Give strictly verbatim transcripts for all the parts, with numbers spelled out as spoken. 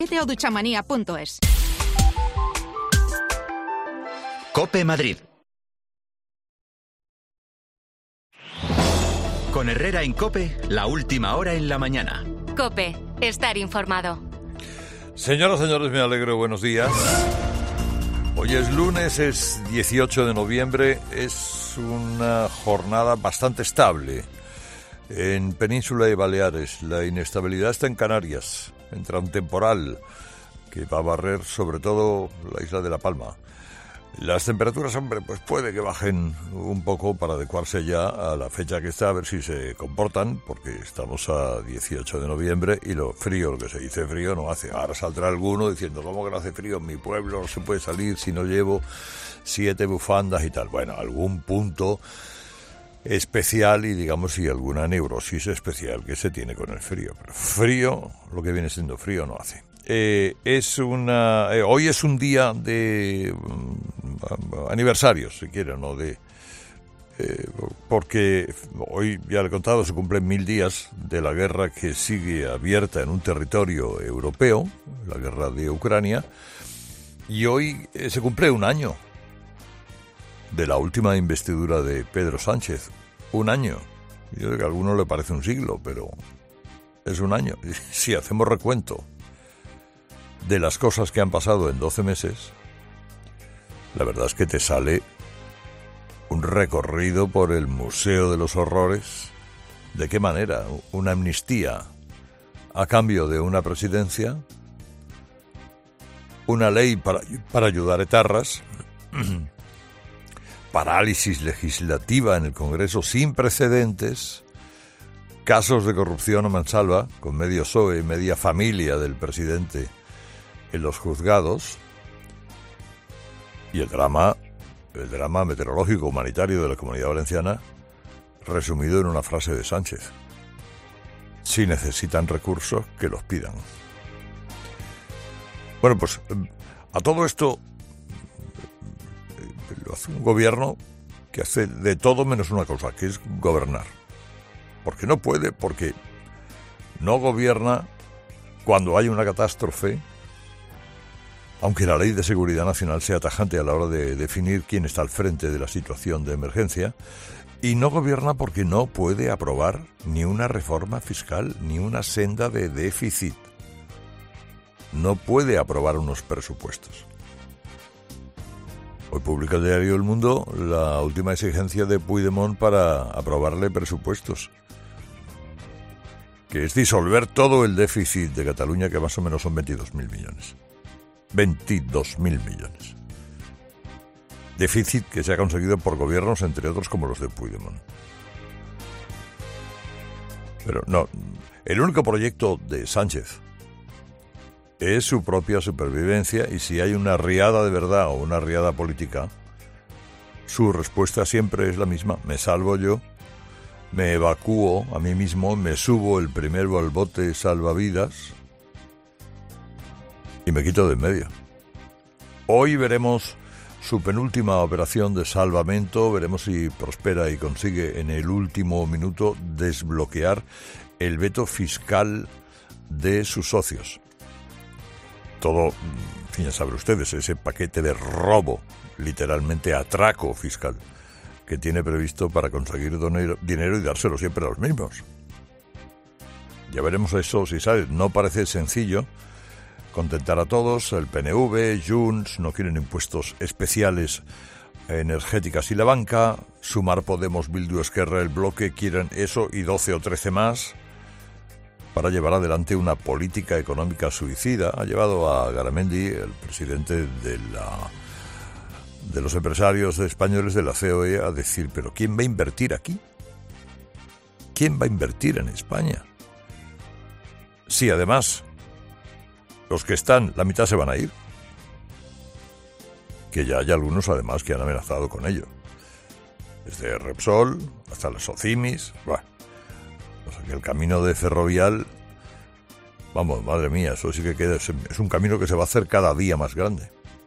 o duchamanía punto es. COPE Madrid. Con Herrera en COPE, la última hora en la mañana. COPE, estar informado. Señoras y señores, me alegro, buenos días. Hoy es lunes, es dieciocho de noviembre, es una jornada bastante estable en Península y Baleares. La inestabilidad está en Canarias, entra un temporal que va a barrer sobre todo la isla de La Palma. Las temperaturas, hombre, pues puede que bajen un poco para adecuarse ya a la fecha que está, a ver si se comportan, porque estamos a dieciocho de noviembre y lo frío, lo que se dice frío, no hace. Ahora saldrá alguno diciendo, ¿cómo que no hace frío? En mi pueblo no se puede salir si no llevo siete bufandas y tal. Bueno, algún punto especial y digamos si alguna neurosis especial que se tiene con el frío. Pero frío, lo que viene siendo frío, no hace. Eh, es una eh, hoy es un día de um, aniversario, si quieren, ¿no? De, eh, porque hoy, ya le he contado, se cumplen mil días de la guerra que sigue abierta en un territorio europeo, la guerra de Ucrania, y hoy eh, se cumple un año de la última investidura de Pedro Sánchez. Un año. Yo creo que a algunos le parece un siglo, pero es un año. Si hacemos recuento de las cosas que han pasado en doce meses, la verdad es que te sale un recorrido por el Museo de los Horrores. ¿De qué manera? Una amnistía a cambio de una presidencia, una ley para, para ayudar a etarras, parálisis legislativa en el Congreso sin precedentes, casos de corrupción a mansalva, con medio P S O E y media familia del presidente en los juzgados, y el drama, el drama meteorológico humanitario de la Comunidad Valenciana, resumido en una frase de Sánchez: si necesitan recursos, que los pidan. Bueno, pues a todo esto lo hace un gobierno que hace de todo menos una cosa, que es gobernar. Porque no puede, porque no gobierna cuando hay una catástrofe, aunque la Ley de Seguridad Nacional sea tajante a la hora de definir quién está al frente de la situación de emergencia, y no gobierna porque no puede aprobar ni una reforma fiscal, ni una senda de déficit. No puede aprobar unos presupuestos. Hoy publica el diario El Mundo la última exigencia de Puigdemont para aprobarle presupuestos, que es disolver todo el déficit de Cataluña, que más o menos son veintidós mil millones. veintidós mil millones. Déficit que se ha conseguido por gobiernos, entre otros, como los de Puigdemont. Pero no, el único proyecto de Sánchez es su propia supervivencia, y si hay una riada de verdad o una riada política, su respuesta siempre es la misma: me salvo yo, me evacúo a mí mismo, me subo el primero al bote salvavidas y me quito de en medio. Hoy veremos su penúltima operación de salvamento, veremos si prospera y consigue en el último minuto desbloquear el veto fiscal de sus socios. Todo, en fin, ya saben ustedes, ese paquete de robo, literalmente atraco fiscal, que tiene previsto para conseguir dinero y dárselo siempre a los mismos. Ya veremos eso si sale. No parece sencillo contentar a todos. El P N V, Junts, no quieren impuestos especiales energéticas y la banca. Sumar, Podemos, Bildu, Esquerra, el bloque quieren eso y doce o trece más para llevar adelante una política económica suicida. Ha llevado a Garamendi, el presidente de la de los empresarios españoles de la C O E, a decir: ¿pero quién va a invertir aquí? ¿Quién va a invertir en España? Sí, además, los que están, la mitad se van a ir. Que ya hay algunos, además, que han amenazado con ello. Desde Repsol hasta las Socimis. Bueno, o sea que el camino de Ferrovial, vamos, madre mía, eso sí que queda, es un camino que se va a hacer cada día más grande.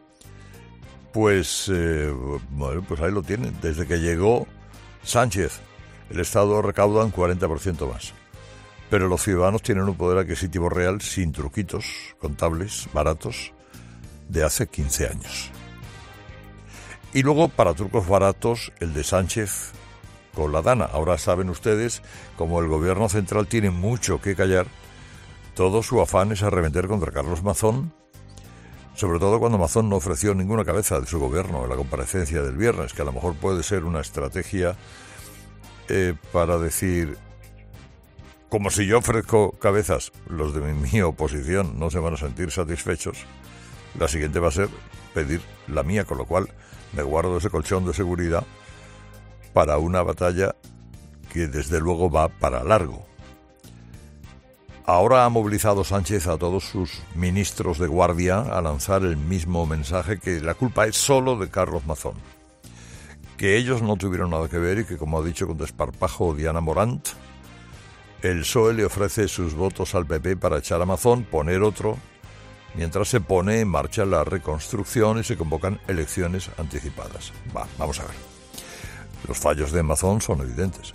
Pues, eh, bueno, pues ahí lo tienen. Desde que llegó Sánchez, el Estado recauda un cuarenta por ciento más. pero los ciudadanos tienen un poder adquisitivo real sin truquitos contables baratos de hace quince años. Y luego, para trucos baratos, el de Sánchez con la Dana. Ahora saben ustedes, como el gobierno central tiene mucho que callar, todo su afán es arremeter contra Carlos Mazón, sobre todo cuando Mazón no ofreció ninguna cabeza de su gobierno en la comparecencia del viernes, que a lo mejor puede ser una estrategia eh, para decir, como si yo ofrezco cabezas, los de mi, mi oposición no se van a sentir satisfechos, la siguiente va a ser pedir la mía, con lo cual me guardo ese colchón de seguridad para una batalla que desde luego va para largo. Ahora ha movilizado Sánchez a todos sus ministros de guardia a lanzar el mismo mensaje, que la culpa es solo de Carlos Mazón, que ellos no tuvieron nada que ver y que, como ha dicho con desparpajo Diana Morant, el P S O E le ofrece sus votos al P P para echar a Mazón, poner otro, mientras se pone en marcha la reconstrucción y se convocan elecciones anticipadas. Va, vamos a ver. Los fallos de Mazón son evidentes.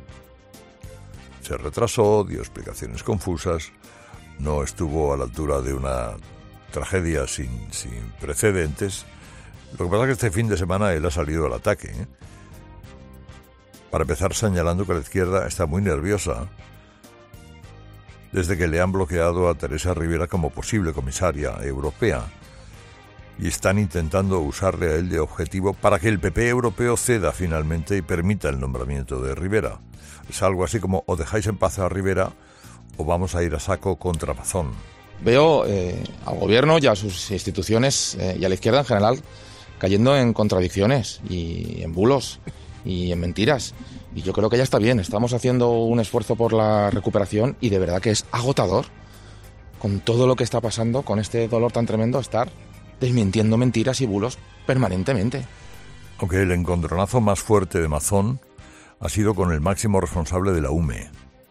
Se retrasó, dio explicaciones confusas, no estuvo a la altura de una tragedia sin, sin precedentes. Lo que pasa es que este fin de semana él ha salido al ataque, ¿eh? Para empezar, señalando que la izquierda está muy nerviosa desde que le han bloqueado a Teresa Rivera como posible comisaria europea y están intentando usarle a él de objetivo para que el P P europeo ceda finalmente y permita el nombramiento de Rivera. Es algo así como: o dejáis en paz a Rivera o vamos a ir a saco contra Mazón. Veo eh, al gobierno y a sus instituciones eh, y a la izquierda en general cayendo en contradicciones y en bulos y en mentiras. Y yo creo que ya está bien, estamos haciendo un esfuerzo por la recuperación y de verdad que es agotador, con todo lo que está pasando, con este dolor tan tremendo, estar desmintiendo mentiras y bulos permanentemente. Aunque el encontronazo más fuerte de Mazón ha sido con el máximo responsable de la U M E.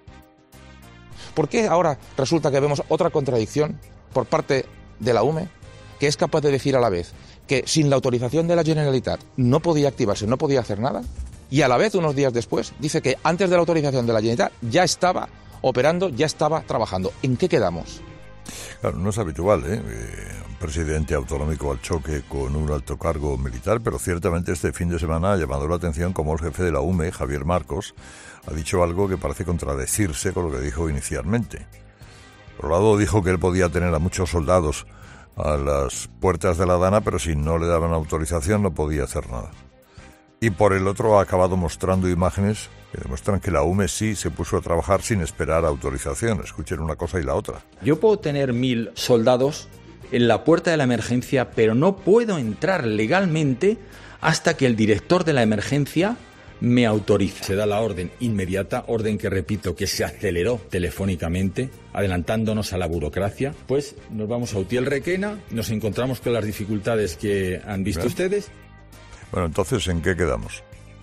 ¿Por qué ahora resulta que vemos otra contradicción por parte de la U M E, que es capaz de decir a la vez que sin la autorización de la Generalitat no podía activarse, no podía hacer nada, y a la vez, unos días después, dice que antes de la autorización de la Generalitat ya estaba operando, ya estaba trabajando? ¿En qué quedamos? Claro, no es habitual, ¿eh? eh un presidente autonómico al choque con un alto cargo militar, pero ciertamente este fin de semana ha llamado la atención como el jefe de la U M E, Javier Marcos, ha dicho algo que parece contradecirse con lo que dijo inicialmente. Por un lado, dijo que él podía tener a muchos soldados a las puertas de la Dana, pero si no le daban autorización no podía hacer nada. Y por el otro ha acabado mostrando imágenes que demuestran que la U M E sí se puso a trabajar sin esperar autorización. Escuchen una cosa y la otra. Yo puedo tener mil soldados en la puerta de la emergencia, pero no puedo entrar legalmente hasta que el director de la emergencia me autorice. Se da la orden inmediata, orden que repito que se aceleró telefónicamente, adelantándonos a la burocracia. Pues nos vamos a Utiel Requena, nos encontramos con las dificultades que han visto ¿Bien? ustedes. Bueno, entonces, ¿en qué quedamos?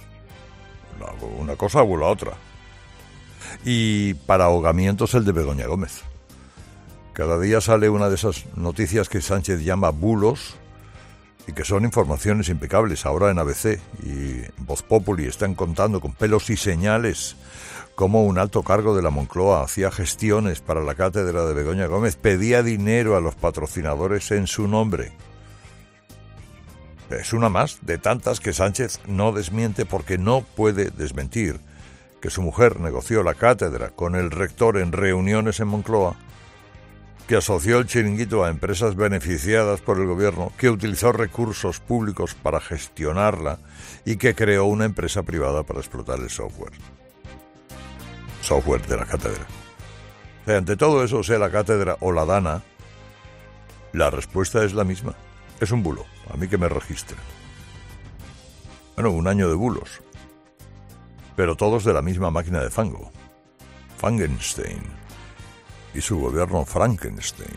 Una cosa o la otra. Y para ahogamientos el de Begoña Gómez. Cada día sale una de esas noticias que Sánchez llama bulos y que son informaciones impecables. Ahora en A B C y Voz Populi están contando con pelos y señales cómo un alto cargo de la Moncloa hacía gestiones para la cátedra de Begoña Gómez, pedía dinero a los patrocinadores en su nombre. Es una más de tantas que Sánchez no desmiente, porque no puede desmentir que su mujer negoció la cátedra con el rector en reuniones en Moncloa, que asoció el chiringuito a empresas beneficiadas por el gobierno, que utilizó recursos públicos para gestionarla y que creó una empresa privada para explotar el software. Software de la cátedra. O sea, ante todo eso, sea la cátedra o la Dana, la respuesta es la misma. Es un bulo, a mí que me registre. Bueno, un año de bulos. Pero todos de la misma máquina de fango. Frankenstein. Y su gobierno Frankenstein.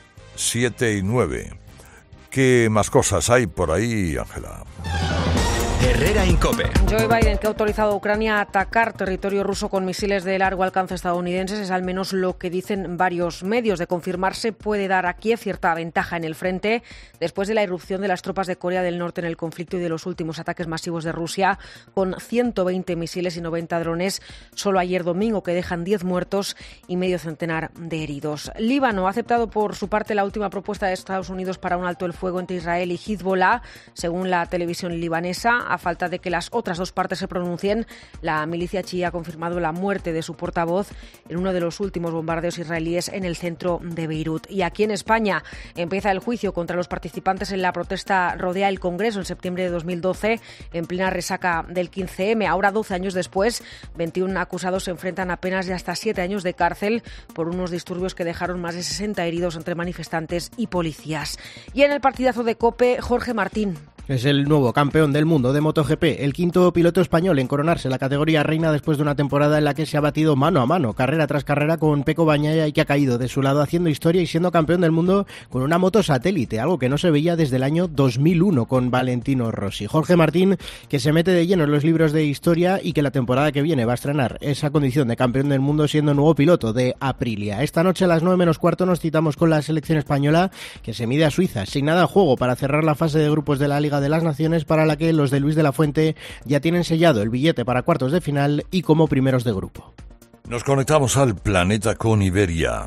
Siete y nueve. ¿Qué más cosas hay por ahí, Ángela? Herrera Incope. Joe Biden, que ha autorizado a Ucrania a atacar territorio ruso con misiles de largo alcance estadounidenses, es al menos lo que dicen varios medios. De confirmarse, puede dar a Kiev cierta ventaja en el frente después de la irrupción de las tropas de Corea del Norte en el conflicto y de los últimos ataques masivos de Rusia, con ciento veinte misiles y noventa drones solo ayer domingo, que dejan diez muertos y medio centenar de heridos. Líbano ha aceptado por su parte la última propuesta de Estados Unidos para un alto el fuego entre Israel y Hezbollah, según la televisión libanesa. A falta de que las otras dos partes se pronuncien, la milicia chií ha confirmado la muerte de su portavoz en uno de los últimos bombardeos israelíes en el centro de Beirut. Y aquí en España empieza el juicio contra los participantes en la protesta Rodea el Congreso en septiembre de dos mil doce, en plena resaca del quince eme. Ahora, doce años después, veintiún acusados se enfrentan a penas de hasta siete años de cárcel por unos disturbios que dejaron más de sesenta heridos entre manifestantes y policías. Y en el partidazo de COPE, Jorge Martín. Es el nuevo campeón del mundo de MotoGP, el quinto piloto español en coronarse la categoría reina después de una temporada en la que se ha batido mano a mano, carrera tras carrera, con Pecco Bagnaia, y que ha caído de su lado haciendo historia y siendo campeón del mundo con una moto satélite, algo que no se veía desde el año dos mil uno con Valentino Rossi. Jorge Martín, que se mete de lleno en los libros de historia y que la temporada que viene va a estrenar esa condición de campeón del mundo siendo nuevo piloto de Aprilia. Esta noche a las nueve menos cuarto nos citamos con la selección española, que se mide a Suiza, sin nada en juego, para cerrar la fase de grupos de la Liga de las Naciones, para la que los de Luis de la Fuente ya tienen sellado el billete para cuartos de final y como primeros de grupo. Nos conectamos al planeta con Iberia.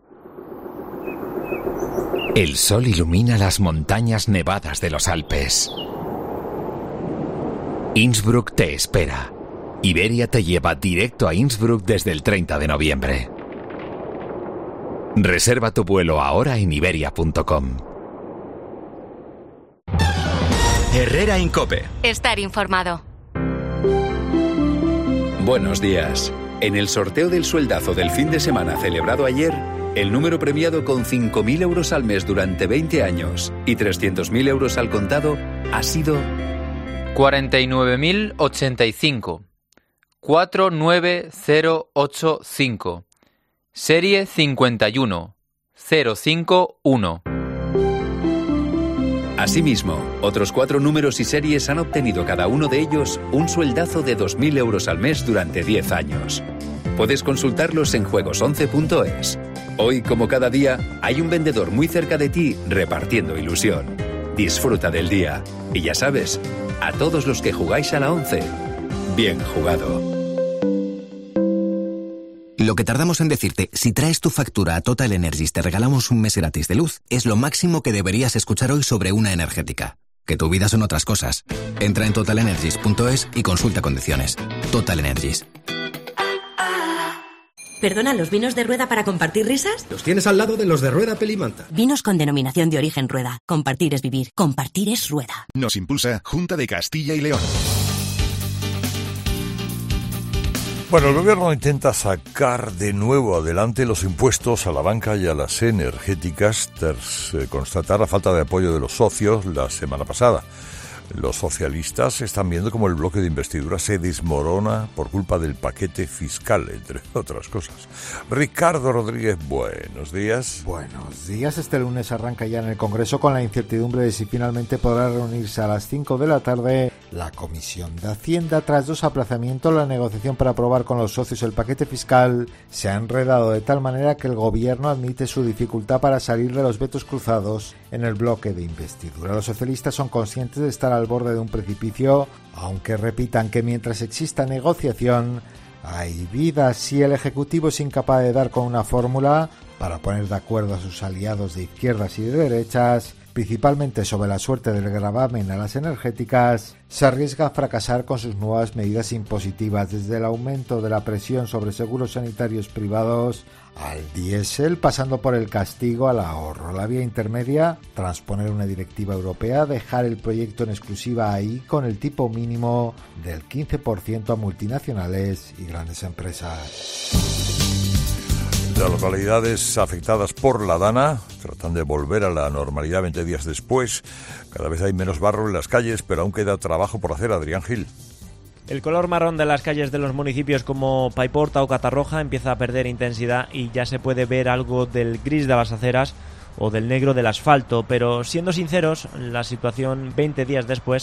El sol ilumina las montañas nevadas de los Alpes. Innsbruck te espera. Iberia te lleva directo a Innsbruck desde el treinta de noviembre. Reserva tu vuelo ahora en iberia punto com. Herrera Incope. Estar informado. Buenos días. En el sorteo del sueldazo del fin de semana celebrado ayer, el número premiado con cinco mil euros al mes durante veinte años y trescientos mil euros al contado ha sido cuarenta y nueve mil ochenta y cinco. cuatro nueve cero ocho cinco. Serie cincuenta y uno cero cinco uno. Asimismo, otros cuatro números y series han obtenido cada uno de ellos un sueldazo de dos mil euros al mes durante diez años. Puedes consultarlos en juegos once punto es. Hoy, como cada día, hay un vendedor muy cerca de ti repartiendo ilusión. Disfruta del día. Y ya sabes, a todos los que jugáis a la once, bien jugado. Lo que tardamos en decirte, si traes tu factura a Total Energies te regalamos un mes gratis de luz, es lo máximo que deberías escuchar hoy sobre una energética. Que tu vida son otras cosas. Entra en total energies punto es y consulta condiciones. Total Energies. ¿Perdona, los vinos de Rueda para compartir risas? Los tienes al lado de los de Rueda Pelimanta. Vinos con denominación de origen Rueda. Compartir es vivir. Compartir es Rueda. Nos impulsa Junta de Castilla y León. Bueno, el gobierno intenta sacar de nuevo adelante los impuestos a la banca y a las energéticas tras eh, constatar la falta de apoyo de los socios la semana pasada. Los socialistas están viendo como el bloque de investidura se desmorona por culpa del paquete fiscal, entre otras cosas. Ricardo Rodríguez, buenos días. Buenos días. Este lunes arranca ya en el Congreso con la incertidumbre de si finalmente podrá reunirse a las cinco de la tarde la Comisión de Hacienda. Tras dos aplazamientos, la negociación para aprobar con los socios el paquete fiscal se ha enredado de tal manera que el Gobierno admite su dificultad para salir de los vetos cruzados en el bloque de investidura. Los socialistas son conscientes de estar al borde de un precipicio, aunque repitan que mientras exista negociación hay vida. Si el Ejecutivo es incapaz de dar con una fórmula para poner de acuerdo a sus aliados de izquierdas y de derechas, principalmente sobre la suerte del gravamen a las energéticas, se arriesga a fracasar con sus nuevas medidas impositivas, desde el aumento de la presión sobre seguros sanitarios privados al diésel, pasando por el castigo al ahorro. La vía intermedia, transponer una directiva europea, dejar el proyecto en exclusiva ahí con el tipo mínimo del quince por ciento a multinacionales y grandes empresas. Las localidades afectadas por la Dana tratan de volver a la normalidad veinte días después. Cada vez hay menos barro en las calles, pero aún queda trabajo por hacer. Adrián Gil. El color marrón de las calles de los municipios como Paiporta o Catarroja empieza a perder intensidad y ya se puede ver algo del gris de las aceras o del negro del asfalto, pero siendo sinceros, la situación veinte días después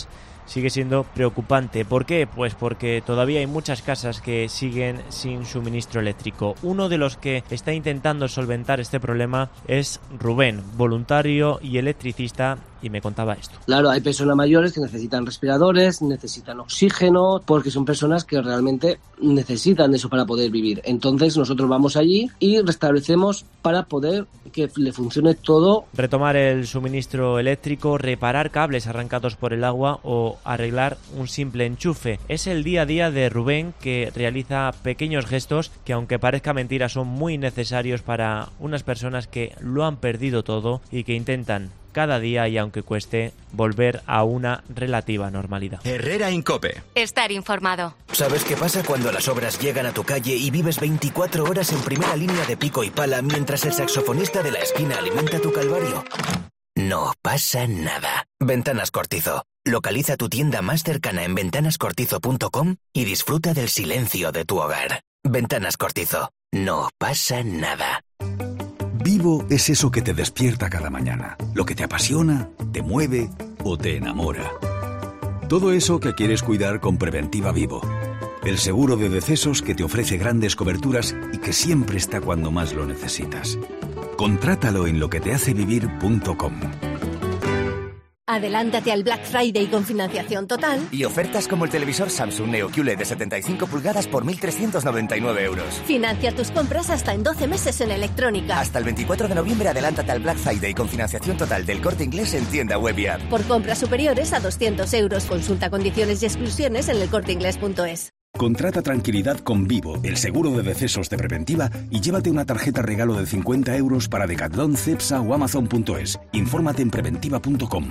sigue siendo preocupante. ¿Por qué? Pues porque todavía hay muchas casas que siguen sin suministro eléctrico. Uno de los que está intentando solventar este problema es Rubén, voluntario y electricista, y me contaba esto. Claro, hay personas mayores que necesitan respiradores, necesitan oxígeno, porque son personas que realmente necesitan eso para poder vivir. Entonces nosotros vamos allí y restablecemos para poder que le funcione todo. Retomar el suministro eléctrico, reparar cables arrancados por el agua o arreglar un simple enchufe. Es el día a día de Rubén, que realiza pequeños gestos que, aunque parezca mentira, son muy necesarios para unas personas que lo han perdido todo y que intentan cada día, y aunque cueste, volver a una relativa normalidad. Herrera Incope. Estar informado. ¿Sabes qué pasa cuando las obras llegan a tu calle y vives veinticuatro horas en primera línea de pico y pala mientras el saxofonista de la esquina alimenta tu calvario? No pasa nada. Ventanas Cortizo. Localiza tu tienda más cercana en ventanas cortizo punto com y disfruta del silencio de tu hogar. Ventanas Cortizo. No pasa nada. Vivo es eso que te despierta cada mañana, lo que te apasiona, te mueve o te enamora. Todo eso que quieres cuidar con Preventiva Vivo. El seguro de decesos que te ofrece grandes coberturas y que siempre está cuando más lo necesitas. Contrátalo en lo que te hace vivir punto com. Adelántate al Black Friday con financiación total. Y ofertas como el televisor Samsung Neo Q L E D de setenta y cinco pulgadas por mil trescientos noventa y nueve euros. Financia tus compras hasta en doce meses en Electrónica. Hasta el veinticuatro de noviembre adelántate al Black Friday con financiación total del Corte Inglés en tienda web y app. Por compras superiores a doscientos euros. Consulta condiciones y exclusiones en el corte inglés punto es. Contrata tranquilidad con Vivo, el seguro de decesos de Preventiva, y llévate una tarjeta regalo de cincuenta euros para Decathlon, Cepsa o Amazon punto es. Infórmate en preventiva punto com.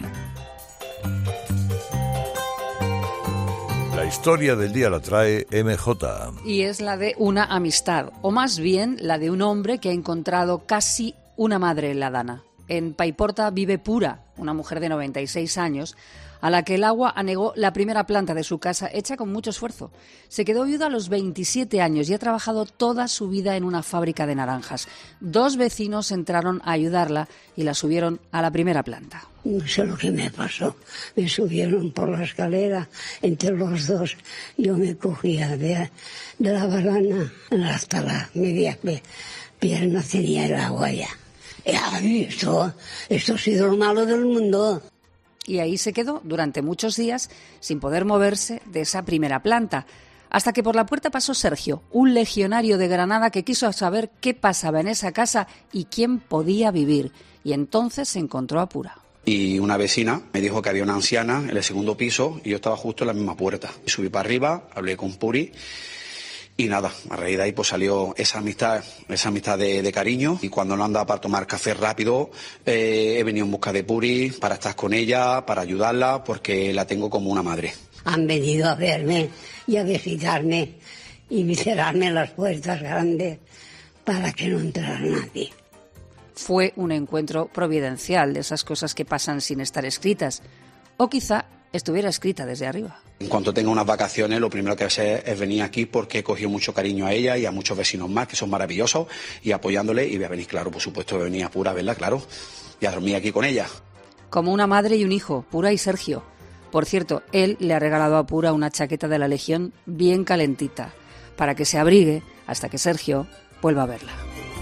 La historia del día la trae M J. Y es la de una amistad, o más bien la de un hombre que ha encontrado casi una madre en la Dana. En Paiporta vive Pura, una mujer de noventa y seis años, a la que el agua anegó la primera planta de su casa, hecha con mucho esfuerzo. Se quedó viuda a los veintisiete años y ha trabajado toda su vida en una fábrica de naranjas. Dos vecinos entraron a ayudarla y la subieron a la primera planta. No sé lo que me pasó. Me subieron por la escalera entre los dos. Yo me cogía de, de la barana hasta la media pierna, tenía el agua ya. Y esto, esto ha sido lo malo del mundo. Y ahí se quedó durante muchos días sin poder moverse de esa primera planta, hasta que por la puerta pasó Sergio, un legionario de Granada que quiso saber qué pasaba en esa casa y quién podía vivir, y entonces se encontró a Pura. Y una vecina me dijo que había una anciana en el segundo piso y yo estaba justo en la misma puerta. Subí para arriba, hablé con Puri. Y nada, a raíz de ahí pues salió esa amistad, esa amistad de, de cariño. Y cuando no andaba para tomar café rápido, eh, he venido en busca de Puri para estar con ella, para ayudarla, porque la tengo como una madre. Han venido a verme y a visitarme y cerrarme las puertas grandes para que no entrara nadie. Fue un encuentro providencial, de esas cosas que pasan sin estar escritas. O quizá estuviera escrita desde arriba. En cuanto tenga unas vacaciones, lo primero que voy a hacer es venir aquí porque he cogido mucho cariño a ella y a muchos vecinos más que son maravillosos, y apoyándole, y voy a venir, claro, por supuesto, voy a venir a Pura, ¿verdad? Claro, y a dormir aquí con ella. Como una madre y un hijo, Pura y Sergio. Por cierto, él le ha regalado a Pura una chaqueta de la Legión bien calentita, para que se abrigue hasta que Sergio vuelva a verla.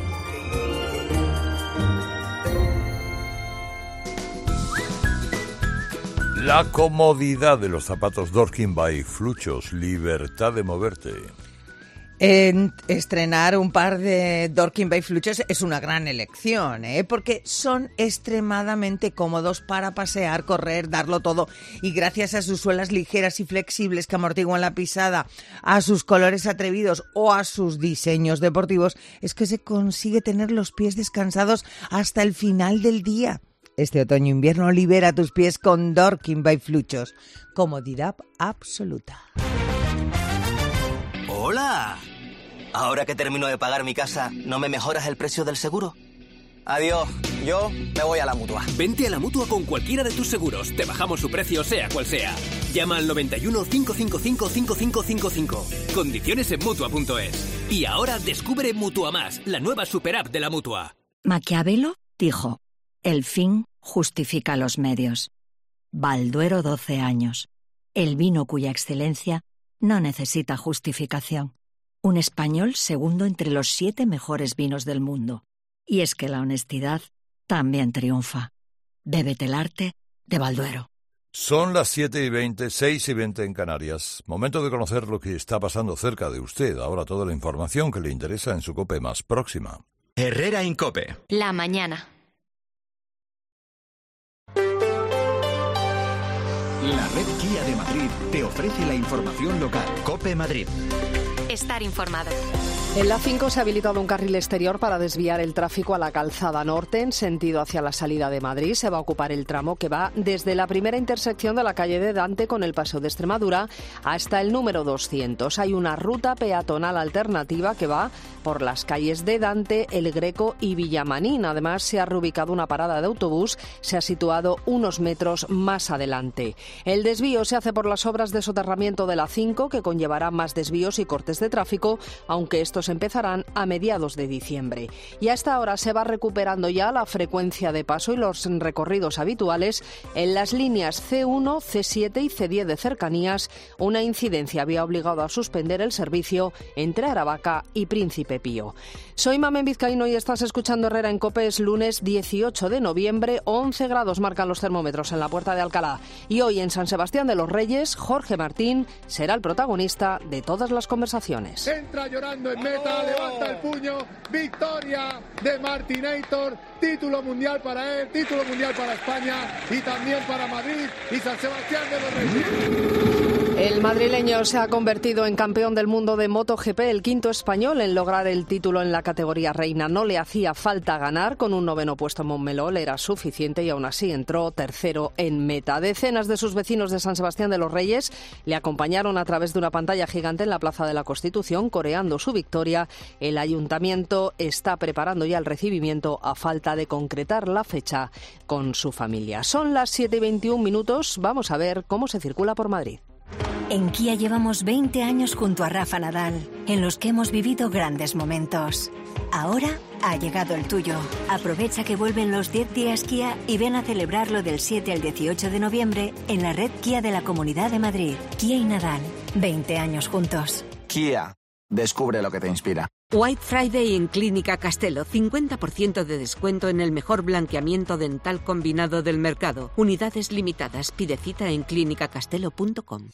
La comodidad de los zapatos Dorking by Fluchos, libertad de moverte. En estrenar un par de Dorking by Fluchos es una gran elección, ¿eh? Porque son extremadamente cómodos para pasear, correr, darlo todo, y gracias a sus suelas ligeras y flexibles que amortiguan la pisada, a sus colores atrevidos o a sus diseños deportivos, es que se consigue tener los pies descansados hasta el final del día. Este otoño-invierno libera tus pies con Dorking by Fluchos. Comodidad absoluta. ¡Hola! Ahora que termino de pagar mi casa, ¿no me mejoras el precio del seguro? Adiós, yo me voy a la Mutua. Vente a la Mutua con cualquiera de tus seguros. Te bajamos su precio sea cual sea. Llama al noventa y uno, cinco cinco cinco, cinco cinco cinco cinco. Condiciones en Mutua punto es. Y ahora descubre Mutua Más, la nueva super app de la Mutua. Maquiavelo dijo: el fin justifica los medios. Balduero, doce años. el vino cuya excelencia no necesita justificación. Un español segundo entre los siete mejores vinos del mundo. Y es que la honestidad también triunfa. Bébete el arte de Balduero. Son las siete y veinte, seis y veinte en Canarias. Momento de conocer lo que está pasando cerca de usted. Ahora toda la información que le interesa en su COPE más próxima. Herrera Incope. La mañana. La red Kia de Madrid te ofrece la información local. COPE Madrid. Estar informado. En la cinco se ha habilitado un carril exterior para desviar el tráfico a la calzada norte en sentido hacia la salida de Madrid. Se va a ocupar el tramo que va desde la primera intersección de la calle de Dante con el Paseo de Extremadura hasta el número doscientos. Hay una ruta peatonal alternativa que va por las calles de Dante, El Greco y Villamanín. Además, se ha reubicado una parada de autobús, se ha situado unos metros más adelante. El desvío se hace por las obras de soterramiento de la cinco, que conllevará más desvíos y cortes de tráfico, aunque estos empezarán a mediados de diciembre. Y a esta hora se va recuperando ya la frecuencia de paso y los recorridos habituales en las líneas ce uno, ce siete y ce diez de cercanías. Una incidencia había obligado a suspender el servicio entre Aravaca y Príncipe Pío. Soy Mamen Vizcaíno y estás escuchando Herrera en COPE. Es lunes dieciocho de noviembre, once grados marcan los termómetros en la Puerta de Alcalá. Y hoy en San Sebastián de los Reyes, Jorge Martín será el protagonista de todas las conversaciones. Entra llorando en meta, levanta el puño, victoria de Martinator, título mundial para él, título mundial para España y también para Madrid y San Sebastián de los Reyes. El madrileño se ha convertido en campeón del mundo de MotoGP, el quinto español en lograr el título en la categoría reina. No le hacía falta ganar, con un noveno puesto en Montmeló le era suficiente y aún así entró tercero en meta. Decenas de sus vecinos de San Sebastián de los Reyes le acompañaron a través de una pantalla gigante en la Plaza de la Constitución, coreando su victoria. El ayuntamiento está preparando ya el recibimiento a falta de concretar la fecha con su familia. Son las siete y veintiún minutos. Vamos a ver cómo se circula por Madrid. En Kia llevamos veinte años junto a Rafa Nadal, en los que hemos vivido grandes momentos. Ahora ha llegado el tuyo. Aprovecha que vuelven los diez días Kia y ven a celebrarlo del siete al dieciocho de noviembre en la red Kia de la Comunidad de Madrid. Kia y Nadal, veinte años juntos. Kia, descubre lo que te inspira. White Friday en Clínica Castelo. cincuenta por ciento de descuento en el mejor blanqueamiento dental combinado del mercado. Unidades limitadas. Pide cita en clínica castelo punto com.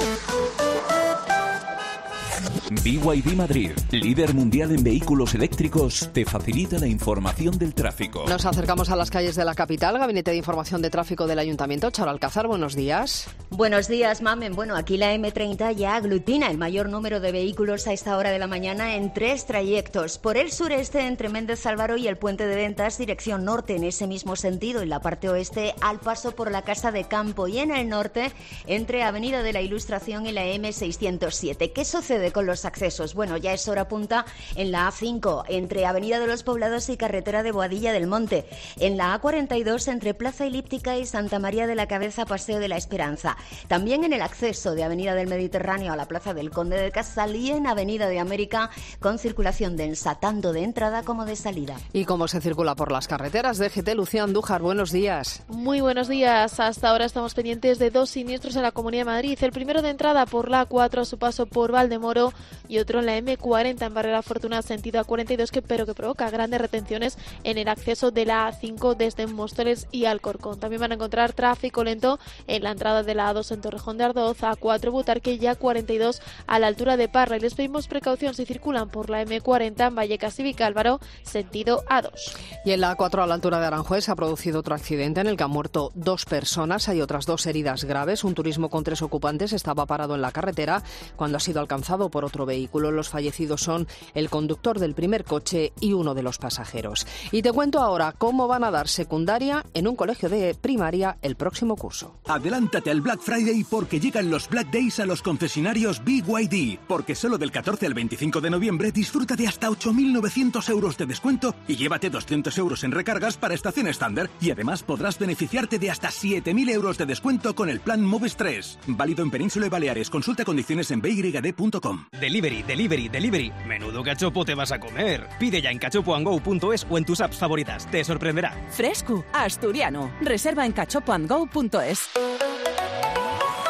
B Y D Madrid, líder mundial en vehículos eléctricos, te facilita la información del tráfico. Nos acercamos a las calles de la capital. Gabinete de Información de Tráfico del Ayuntamiento. Charo Alcázar, buenos días. Buenos días, Mamen. Bueno, aquí la eme treinta ya aglutina el mayor número de vehículos a esta hora de la mañana en tres trayectos. Por el sureste, entre Méndez Álvaro y el Puente de Ventas, dirección norte en ese mismo sentido. En la parte oeste, al paso por la Casa de Campo. Y en el norte, entre Avenida de la Ilustración y la eme seiscientos siete. ¿Qué sucede con los accesos? Bueno, ya es hora punta en la a cinco, entre Avenida de los Poblados y Carretera de Boadilla del Monte. En la a cuarenta y dos, entre Plaza Elíptica y Santa María de la Cabeza, Paseo de la Esperanza. También en el acceso de Avenida del Mediterráneo a la Plaza del Conde de Casal y en Avenida de América, con circulación densa, tanto de entrada como de salida. ¿Y cómo se circula por las carreteras? D G T, Lucía Andújar, buenos días. Muy buenos días. Hasta ahora estamos pendientes de dos siniestros en la Comunidad de Madrid. El primero de entrada por la a cuatro a su paso por Valdemoro y otro en la eme cuarenta en Barrera Fortuna sentido a cuarenta y dos, que, pero que provoca grandes retenciones en el acceso de la a cinco desde Móstoles y Alcorcón. También van a encontrar tráfico lento en la entrada de la a dos en Torrejón de Ardoz, a cuatro Butarque y a cuarenta y dos a la altura de Parra. Y les pedimos precaución si circulan por la eme cuarenta en Vallecas y Vicálvaro sentido a dos. Y en la a cuatro a la altura de Aranjuez se ha producido otro accidente en el que han muerto dos personas. Hay otras dos heridas graves. Un turismo con tres ocupantes estaba parado en la carretera cuando ha sido alcanzado por otro vehículo. Los fallecidos son el conductor del primer coche y uno de los pasajeros. Y te cuento ahora cómo van a dar secundaria en un colegio de primaria el próximo curso. Adelántate al Black Friday porque llegan los Black Days a los concesionarios B Y D. Porque solo del catorce al veinticinco de noviembre disfruta de hasta ocho mil novecientos euros de descuento y llévate doscientos euros en recargas para estación estándar. Y además podrás beneficiarte de hasta siete mil euros de descuento con el plan Moves tres. Válido en Península y Baleares. Consulta condiciones en b y d punto com. Delivery, delivery, delivery. Menudo cachopo te vas a comer. Pide ya en cachopo and go punto es o en tus apps favoritas. Te sorprenderá. Fresco, asturiano. Reserva en cachopo and go punto es.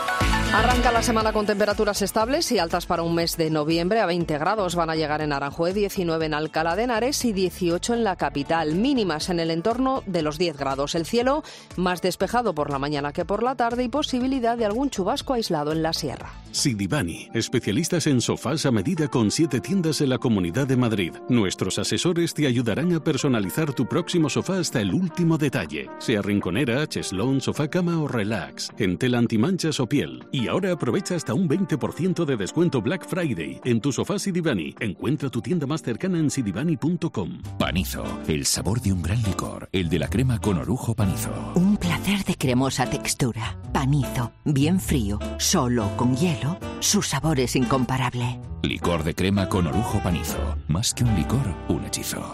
Arranca la semana con temperaturas estables y altas para un mes de noviembre. A veinte grados van a llegar en Aranjuez, diecinueve en Alcalá de Henares y dieciocho en la capital. Mínimas en el entorno de los diez grados. El cielo más despejado por la mañana que por la tarde y posibilidad de algún chubasco aislado en la sierra. Sidibani, especialistas en sofás a medida con siete tiendas en la Comunidad de Madrid. Nuestros asesores te ayudarán a personalizar tu próximo sofá hasta el último detalle. Sea rinconera, cheslón, sofá cama o relax, en tela antimanchas o piel. Y ahora aprovecha hasta un veinte por ciento de descuento Black Friday en tu sofá Sidibani. Encuentra tu tienda más cercana en sidibani punto com. Panizo, el sabor de un gran licor, el de la crema con orujo Panizo. Un placer de cremosa textura. Panizo, bien frío, solo con hielo, su sabor es incomparable. Licor de crema con orujo Panizo. Más que un licor, un hechizo.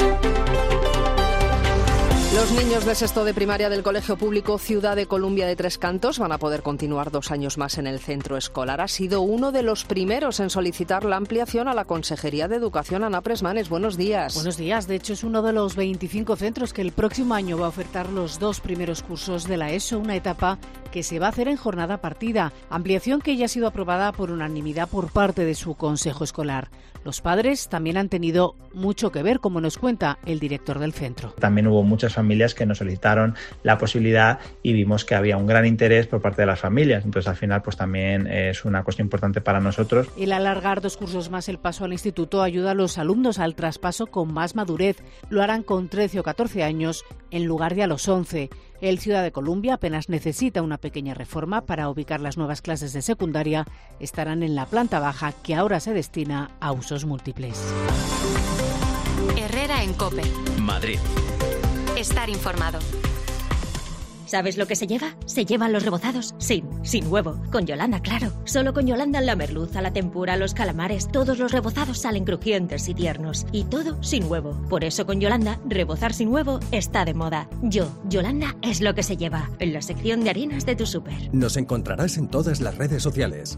Los niños de sexto de primaria del Colegio Público Ciudad de Columbia de Tres Cantos van a poder continuar dos años más en el centro escolar. Ha sido uno de los primeros en solicitar la ampliación a la Consejería de Educación. Ana Presmanes, buenos días. Buenos días. De hecho, es uno de los veinticinco centros que el próximo año va a ofertar los dos primeros cursos de la ESO, una etapa que se va a hacer en jornada partida. Ampliación que ya ha sido aprobada por unanimidad por parte de su Consejo Escolar. Los padres también han tenido mucho que ver, como nos cuenta el director del centro. También hubo muchas familias que nos solicitaron la posibilidad y vimos que había un gran interés por parte de las familias. Entonces, al final, pues también es una cuestión importante para nosotros. El alargar dos cursos más el paso al instituto ayuda a los alumnos al traspaso con más madurez. Lo harán con trece o catorce años en lugar de a los once. El Ciudad de Columbia apenas necesita una pequeña reforma para ubicar las nuevas clases de secundaria. Estarán en la planta baja, que ahora se destina a usos múltiples. Herrera en COPE. Madrid. Estar informado. ¿Sabes lo que se lleva? Se llevan los rebozados sin, sin huevo. Con Yolanda, claro. Solo con Yolanda la merluza, la tempura, los calamares, todos los rebozados salen crujientes y tiernos. Y todo sin huevo. Por eso con Yolanda, rebozar sin huevo está de moda. Yo, Yolanda, es lo que se lleva. En la sección de harinas de tu súper. Nos encontrarás en todas las redes sociales.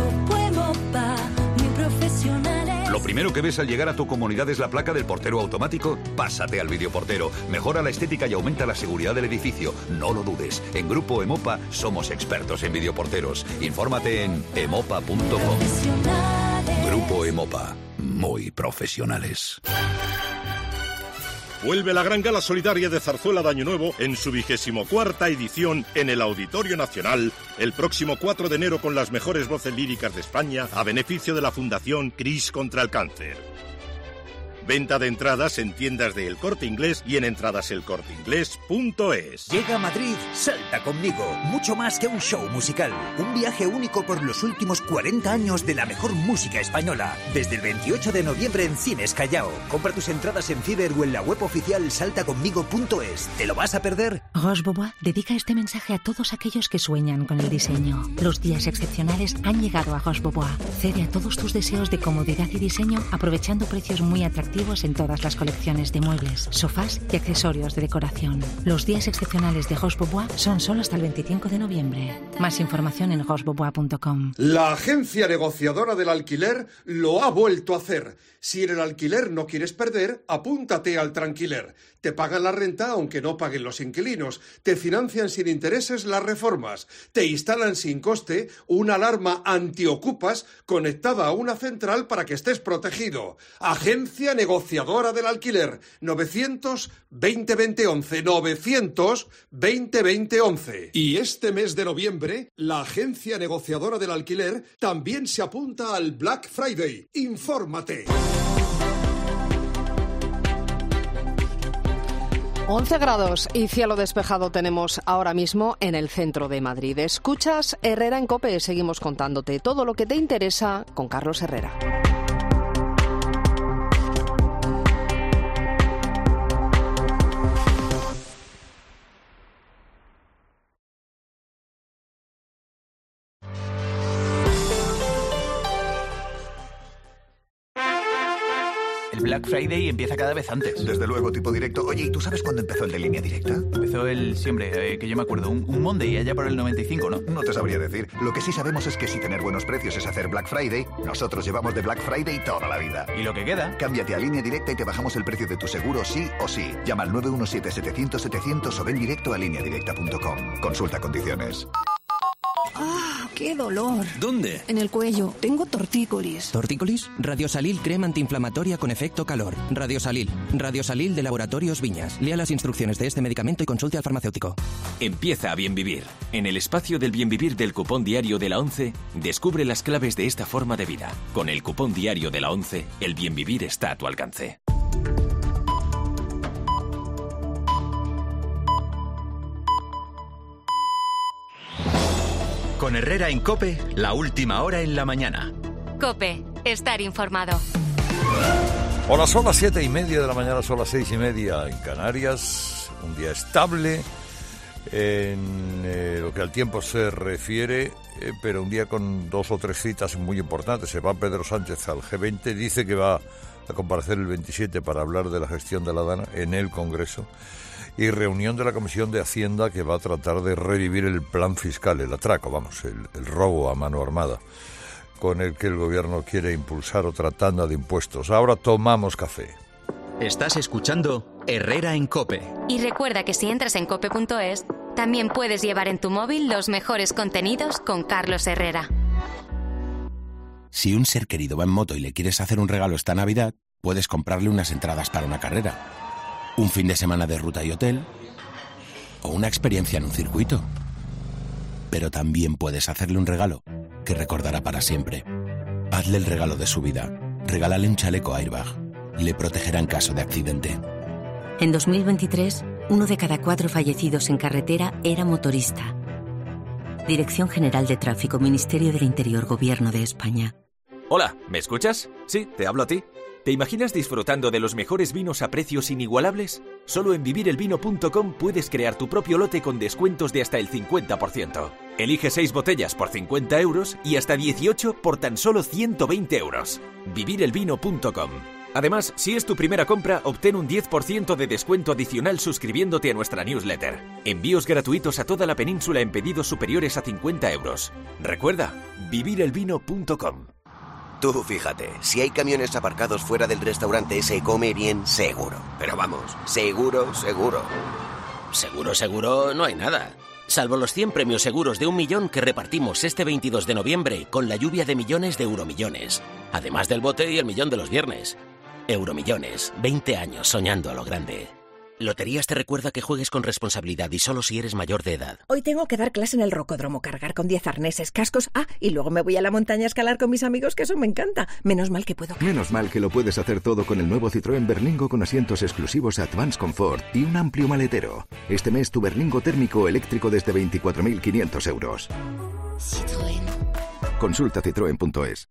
Lo primero que ves al llegar a tu comunidad es la placa del portero automático. Pásate al videoportero. Mejora la estética y aumenta la seguridad del edificio. No lo dudes. En Grupo Emopa somos expertos en videoporteros. Infórmate en emopa punto com. Grupo Emopa. Muy profesionales. Vuelve la gran gala solidaria de Zarzuela de Año Nuevo en su vigésimo cuarta edición en el Auditorio Nacional el próximo cuatro de enero con las mejores voces líricas de España a beneficio de la Fundación CRIS contra el Cáncer. Venta de entradas en tiendas de El Corte Inglés y en entradas el corte inglés punto es. Llega a Madrid Salta conmigo, mucho más que un show musical. Un viaje único por los últimos cuarenta años de la mejor música española. Desde el veintiocho de noviembre en Cines Callao. Compra tus entradas en Ciber o en la web oficial salta conmigo punto es. ¿Te lo vas a perder? Roche Bobois dedica este mensaje a todos aquellos que sueñan con el diseño. Los días excepcionales han llegado a Roche Bobois. Cede a todos tus deseos de comodidad y diseño aprovechando precios muy atractivos en todas las colecciones de muebles, sofás y accesorios de decoración. Los días excepcionales de Roche Bobois son solo hasta el veinticinco de noviembre. Más información en roche bobois punto com. La agencia negociadora del alquiler lo ha vuelto a hacer. Si en el alquiler no quieres perder, apúntate al Tranquiler. Te pagan la renta aunque no paguen los inquilinos. Te financian sin intereses las reformas. Te instalan sin coste una alarma antiocupas conectada a una central para que estés protegido. Agencia negociadora del alquiler. novecientos veinte veinte once. novecientos veinte veinte once. Y este mes de noviembre, la agencia negociadora del alquiler también se apunta al Black Friday. Infórmate. once grados y cielo despejado tenemos ahora mismo en el centro de Madrid. Escuchas Herrera en COPE. Seguimos contándote todo lo que te interesa con Carlos Herrera. Black Friday empieza cada vez antes. Desde luego, tipo directo. Oye, ¿y tú sabes cuándo empezó el de Línea Directa? Empezó el, siempre, eh, que yo me acuerdo, un, un Monday allá por el noventa y cinco, ¿no? No te sabría decir. Lo que sí sabemos es que si tener buenos precios es hacer Black Friday, nosotros llevamos de Black Friday toda la vida. ¿Y lo que queda? Cámbiate a Línea Directa y te bajamos el precio de tu seguro sí o sí. Llama al nueve uno siete, setecientos, setecientos o ven directo a línea directa punto com. Consulta condiciones. ¡Ah, qué dolor! ¿Dónde? En el cuello. Tengo tortícolis. ¿Tortícolis? Radiosalil crema antiinflamatoria con efecto calor. Radiosalil. Radiosalil de Laboratorios Viñas. Lea las instrucciones de este medicamento y consulte al farmacéutico. Empieza a bien vivir. En el espacio del bien vivir del cupón diario de la ONCE, descubre las claves de esta forma de vida. Con el cupón diario de la ONCE, el bien vivir está a tu alcance. Con Herrera en COPE, la última hora en la mañana. COPE, estar informado. Hola, son las siete y media de la mañana, son las seis y media en Canarias. Un día estable en eh, lo que al tiempo se refiere, eh, pero un día con dos o tres citas muy importantes. Se va Pedro Sánchez al G veinte, dice que va a comparecer el veintisiete para hablar de la gestión de la DANA en el Congreso. Y reunión de la Comisión de Hacienda que va a tratar de revivir el plan fiscal, el atraco, vamos, el, el robo a mano armada, con el que el gobierno quiere impulsar otra tanda de impuestos. Ahora tomamos café. Estás escuchando Herrera en COPE. Y recuerda que si entras en cope punto es, también puedes llevar en tu móvil los mejores contenidos con Carlos Herrera. Si un ser querido va en moto y le quieres hacer un regalo esta Navidad, puedes comprarle unas entradas para una carrera, un fin de semana de ruta y hotel, o una experiencia en un circuito. Pero también puedes hacerle un regalo que recordará para siempre. Hazle el regalo de su vida. Regálale un chaleco airbag. Le protegerá en caso de accidente. En dos mil veintitrés, uno de cada cuatro fallecidos en carretera era motorista. Dirección General de Tráfico, Ministerio del Interior, Gobierno de España. Hola, ¿me escuchas? Sí, te hablo a ti. ¿Te imaginas disfrutando de los mejores vinos a precios inigualables? Solo en vivir el vino punto com puedes crear tu propio lote con descuentos de hasta el cincuenta por ciento. Elige seis botellas por cincuenta euros y hasta dieciocho por tan solo ciento veinte euros. vivir el vino punto com. Además, si es tu primera compra, obtén un diez por ciento de descuento adicional suscribiéndote a nuestra newsletter. Envíos gratuitos a toda la península en pedidos superiores a cincuenta euros. Recuerda, vivir el vino punto com. Tú fíjate, si hay camiones aparcados fuera del restaurante se come bien seguro. Pero vamos, seguro, seguro. Seguro, seguro, no hay nada. Salvo los cien premios seguros de un millón que repartimos este veintidós de noviembre con la lluvia de millones de euromillones. Además del bote y el millón de los viernes. Euromillones, veinte años soñando a lo grande. Loterías te recuerda que juegues con responsabilidad y solo si eres mayor de edad. Hoy tengo que dar clase en el rocódromo, cargar con diez arneses, cascos. Ah, y luego me voy a la montaña a escalar con mis amigos, que eso me encanta. Menos mal que puedo... Menos mal que lo puedes hacer todo con el nuevo Citroën Berlingo con asientos exclusivos Advance Comfort y un amplio maletero. Este mes tu Berlingo térmico eléctrico desde veinticuatro mil quinientos euros. Citroën. Consulta citroen punto es.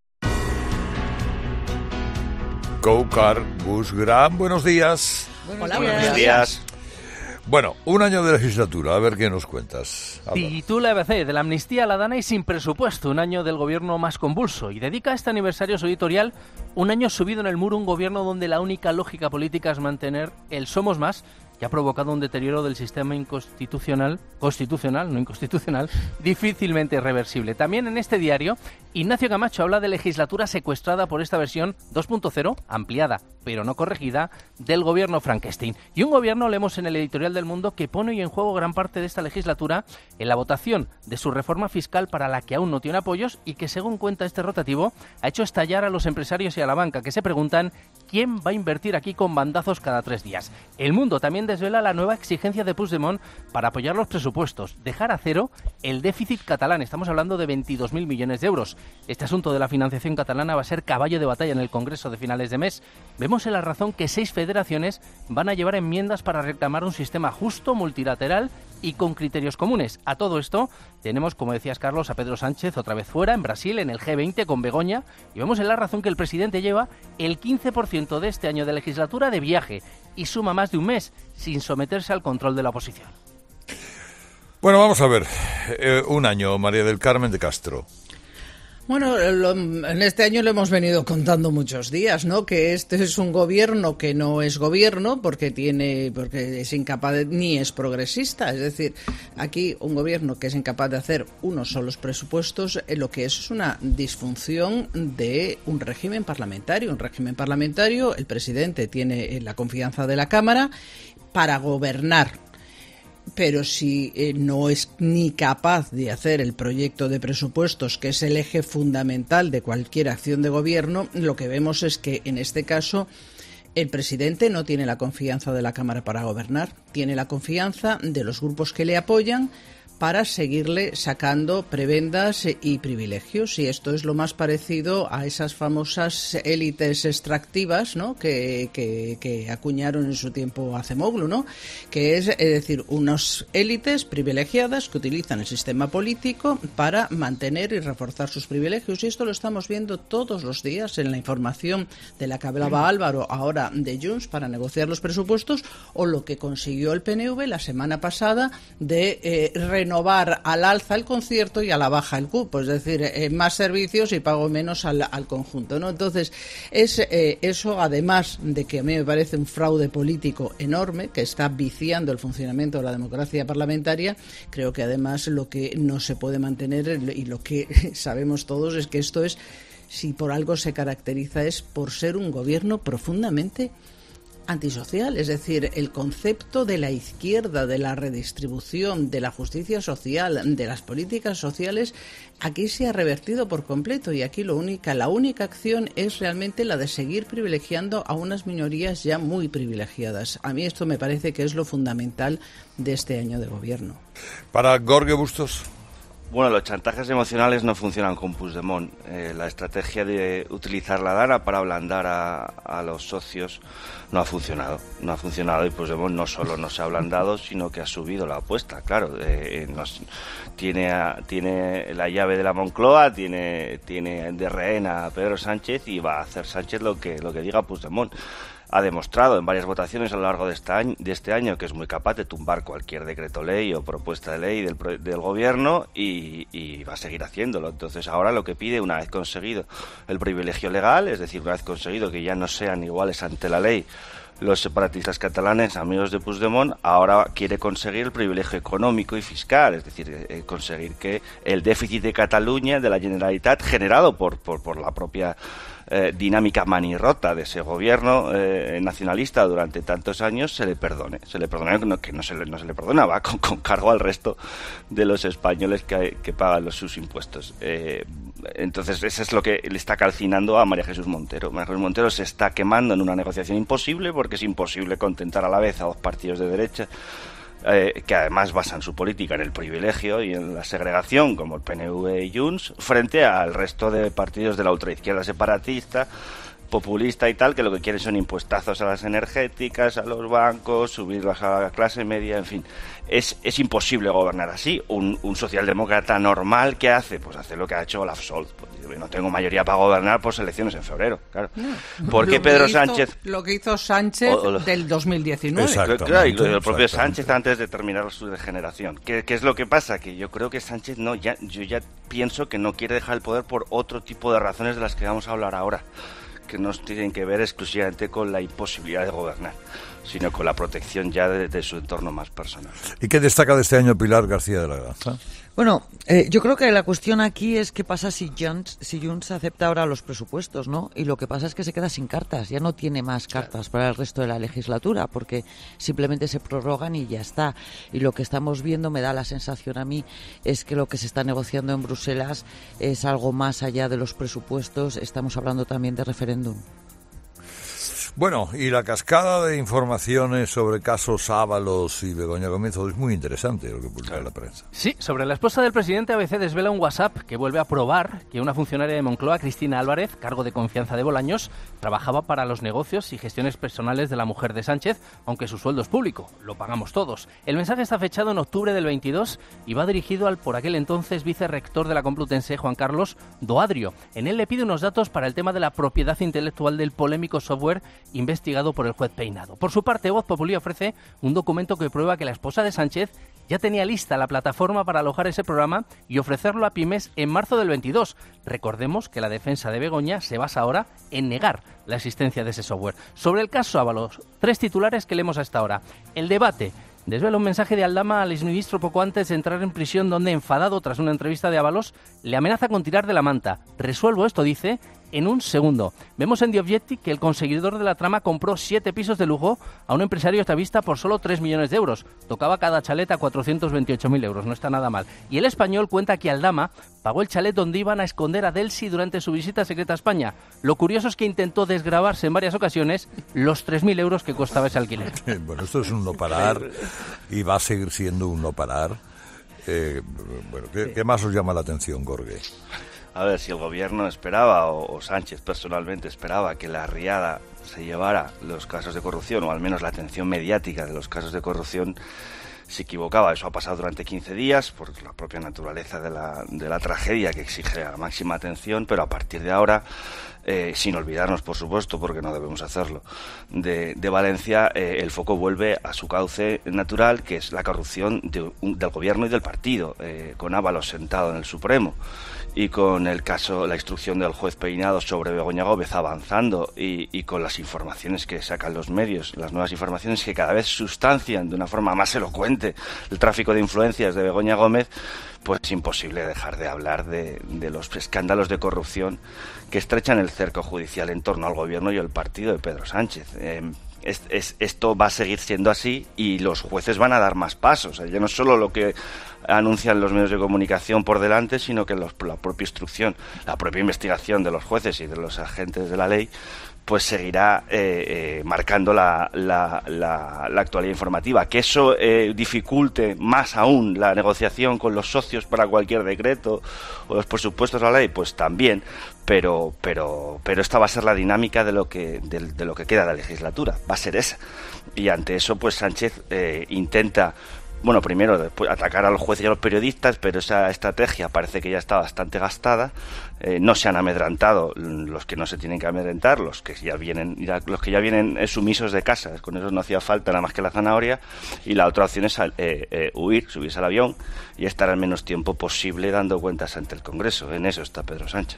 Go-Car Bus Gran, buenos días. Hola, buenos días. Bueno, un año de legislatura, a ver qué nos cuentas. Titula A B C, de la amnistía a la DANA y sin presupuesto, un año del gobierno más convulso. Y dedica a este aniversario su editorial un año subido en el muro, un gobierno donde la única lógica política es mantener el somos más, que ha provocado un deterioro del sistema inconstitucional, constitucional, no inconstitucional, difícilmente reversible. También en este diario, Ignacio Camacho habla de legislatura secuestrada por esta versión dos punto cero, ampliada, pero no corregida, del gobierno Frankenstein. Y un gobierno, leemos en el editorial del Mundo, que pone hoy en juego gran parte de esta legislatura en la votación de su reforma fiscal para la que aún no tiene apoyos y que, según cuenta este rotativo, ha hecho estallar a los empresarios y a la banca, que se preguntan quién va a invertir aquí con bandazos cada tres días. El Mundo también desvela la nueva exigencia de Puigdemont para apoyar los presupuestos, dejar a cero el déficit catalán. Estamos hablando de veintidós mil millones de euros. Este asunto de la financiación catalana va a ser caballo de batalla en el Congreso de finales de mes. Vemos en La Razón que seis federaciones van a llevar enmiendas para reclamar un sistema justo, multilateral y con criterios comunes. A todo esto tenemos, como decías Carlos, a Pedro Sánchez otra vez fuera, en Brasil, en el G veinte con Begoña, y vemos en La Razón que el presidente lleva el quince por ciento de este año de legislatura de viaje y suma más de un mes sin someterse al control de la oposición. Bueno, vamos a ver, eh, un año, María del Carmen de Castro. Bueno, lo, en este año lo hemos venido contando muchos días, ¿no? Que este es un gobierno que no es gobierno porque tiene, porque es incapaz de, ni es progresista. Es decir, aquí un gobierno que es incapaz de hacer unos solos presupuestos, eh, lo que es es una disfunción de un régimen parlamentario. Un régimen parlamentario, el presidente tiene la confianza de la Cámara para gobernar. pero si eh, no es ni capaz de hacer el proyecto de presupuestos, que es el eje fundamental de cualquier acción de gobierno, lo que vemos es que en este caso el presidente no tiene la confianza de la Cámara para gobernar, tiene la confianza de los grupos que le apoyan para seguirle sacando prebendas y privilegios. Y esto es lo más parecido a esas famosas élites extractivas, ¿no?, que, que, que acuñaron en su tiempo Acemoglu, ¿no?, que es, es decir, unas élites privilegiadas que utilizan el sistema político para mantener y reforzar sus privilegios. Y esto lo estamos viendo todos los días en la información de la que hablaba Álvaro, ahora de Junts, para negociar los presupuestos, o lo que consiguió el P N V la semana pasada de eh, renovar renovar al alza el concierto y a la baja el cupo, es decir, eh, más servicios y pago menos al, al conjunto, ¿no? Entonces, es eh, eso, además de que a mí me parece un fraude político enorme que está viciando el funcionamiento de la democracia parlamentaria. Creo que además lo que no se puede mantener y lo que sabemos todos es que esto es, si por algo se caracteriza, es por ser un gobierno profundamente antisocial, es decir, el concepto de la izquierda, de la redistribución, de la justicia social, de las políticas sociales, aquí se ha revertido por completo, y aquí lo única, la única acción es realmente la de seguir privilegiando a unas minorías ya muy privilegiadas. A mí esto me parece que es lo fundamental de este año de gobierno. Para Jorge Bustos. Bueno, los chantajes emocionales no funcionan con Puigdemont. Eh, la estrategia de utilizar la DARA para ablandar a, a los socios no ha funcionado. No ha funcionado y Puigdemont no solo no se ha ablandado, sino que ha subido la apuesta. Claro, eh, nos, tiene, a, tiene la llave de la Moncloa, tiene, tiene de rehén a Pedro Sánchez y va a hacer Sánchez lo que, lo que diga Puigdemont. Ha demostrado en varias votaciones a lo largo de este año, de este año que es muy capaz de tumbar cualquier decreto ley o propuesta de ley del, del gobierno y, y va a seguir haciéndolo. Entonces ahora lo que pide, una vez conseguido el privilegio legal, es decir, una vez conseguido que ya no sean iguales ante la ley los separatistas catalanes, amigos de Puigdemont, ahora quiere conseguir el privilegio económico y fiscal, es decir, eh, conseguir que el déficit de Cataluña, de la Generalitat, generado por, por, por la propia Eh, dinámica manirrota de ese gobierno eh, nacionalista durante tantos años, se le perdone, se le perdone no, que no se le, no se le perdona, va con, con cargo al resto de los españoles que, que pagan los, sus impuestos. Eh, entonces eso es lo que le está calcinando a María Jesús Montero. María Jesús Montero se está quemando en una negociación imposible, porque es imposible contentar a la vez a dos partidos de derecha, Eh, que además basan su política en el privilegio y en la segregación, como el P N V y Junts, frente al resto de partidos de la ultraizquierda separatista, populista y tal, que lo que quieren son impuestazos a las energéticas, a los bancos, subirlos a la clase media, en fin. Es, es imposible gobernar así. Un, un socialdemócrata normal, ¿qué hace? Pues hace lo que ha hecho Olaf Scholz. Pues, no tengo mayoría para gobernar, pues elecciones en febrero, claro. No. ¿Por qué Pedro hizo, Sánchez? Lo que hizo Sánchez o, o, del dos mil diecinueve. Claro, y el propio Sánchez antes de terminar su degeneración. ¿Qué, ¿Qué es lo que pasa? Que yo creo que Sánchez no, ya, yo ya pienso que no quiere dejar el poder por otro tipo de razones de las que vamos a hablar ahora, que no tienen que ver exclusivamente con la imposibilidad de gobernar, sino con la protección ya de, de su entorno más personal. ¿Y qué destaca de este año Pilar García de la Graza? Bueno, eh, yo creo que la cuestión aquí es qué pasa si Junts, si Junts acepta ahora los presupuestos, ¿no? Y lo que pasa es que se queda sin cartas, ya no tiene más cartas para el resto de la legislatura, porque simplemente se prorrogan y ya está. Y lo que estamos viendo, me da la sensación a mí, es que lo que se está negociando en Bruselas es algo más allá de los presupuestos. Estamos hablando también de referéndum. Bueno, y la cascada de informaciones sobre casos Ábalos y Begoña Gómez es muy interesante lo que publica en la prensa. Sí, sobre la esposa del presidente, A B C desvela un WhatsApp que vuelve a probar que una funcionaria de Moncloa, Cristina Álvarez, cargo de confianza de Bolaños, trabajaba para los negocios y gestiones personales de la mujer de Sánchez, aunque su sueldo es público, lo pagamos todos. El mensaje está fechado en octubre del veintidós y va dirigido al por aquel entonces vicerrector de la Complutense, Juan Carlos Doadrio. En él le pide unos datos para el tema de la propiedad intelectual del polémico software investigado por el juez Peinado. Por su parte, Voz Populi ofrece un documento que prueba que la esposa de Sánchez ya tenía lista la plataforma para alojar ese programa y ofrecerlo a pymes en marzo del veintidós. Recordemos que la defensa de Begoña se basa ahora en negar la existencia de ese software. Sobre el caso Ábalos, tres titulares que leemos hasta ahora. El debate desvela un mensaje de Aldama al exministro poco antes de entrar en prisión, donde, enfadado tras una entrevista de Ábalos, le amenaza con tirar de la manta. Resuelvo esto, dice, en un segundo. Vemos en The Objective que el conseguidor de la trama compró siete pisos de lujo a un empresario estavista por solo tres millones de euros. Tocaba cada chalet a cuatrocientos veintiocho mil euros, no está nada mal. Y El Español cuenta que Aldama pagó el chalet donde iban a esconder a Delsi durante su visita secreta a España. Lo curioso es que intentó desgravarse en varias ocasiones los tres mil euros que costaba ese alquiler. Bueno, esto es un no parar y va a seguir siendo un no parar. Eh, bueno, ¿qué, ¿qué más os llama la atención, Gorge? A ver, si el gobierno esperaba, o, o Sánchez personalmente esperaba, que la riada se llevara los casos de corrupción, o al menos la atención mediática de los casos de corrupción, se equivocaba. Eso ha pasado durante quince días, por la propia naturaleza de la, de la tragedia que exige la máxima atención, pero a partir de ahora, eh, sin olvidarnos, por supuesto, porque no debemos hacerlo, de, de Valencia, eh, el foco vuelve a su cauce natural, que es la corrupción de, un, del gobierno y del partido, eh, con Ábalos sentado en el Supremo, y con el caso, la instrucción del juez Peinado sobre Begoña Gómez avanzando, y, y con las informaciones que sacan los medios, las nuevas informaciones que cada vez sustancian de una forma más elocuente el tráfico de influencias de Begoña Gómez, pues es imposible dejar de hablar de, de los escándalos de corrupción que estrechan el cerco judicial en torno al gobierno y al partido de Pedro Sánchez. Eh, Es, es, esto va a seguir siendo así y los jueces van a dar más pasos. Ya no solo lo que anuncian los medios de comunicación por delante, sino que los, la propia instrucción, la propia investigación de los jueces y de los agentes de la ley, pues seguirá eh, eh, marcando la, la, la, la actualidad informativa. Que eso eh, dificulte más aún la negociación con los socios para cualquier decreto o los presupuestos de la ley, pues también, pero pero pero esta va a ser la dinámica de lo que de, de lo que queda de la legislatura, va a ser esa. Y ante eso, pues Sánchez eh, intenta, bueno, primero después atacar a los jueces y a los periodistas, pero esa estrategia parece que ya está bastante gastada. Eh, no se han amedrantado los que no se tienen que amedrentar, los que ya vienen, los que ya vienen eh, sumisos de casa. Con eso no hacía falta nada más que la zanahoria. Y la otra opción es eh, eh, huir, subirse al avión y estar al menos tiempo posible dando cuentas ante el Congreso. En eso está Pedro Sánchez.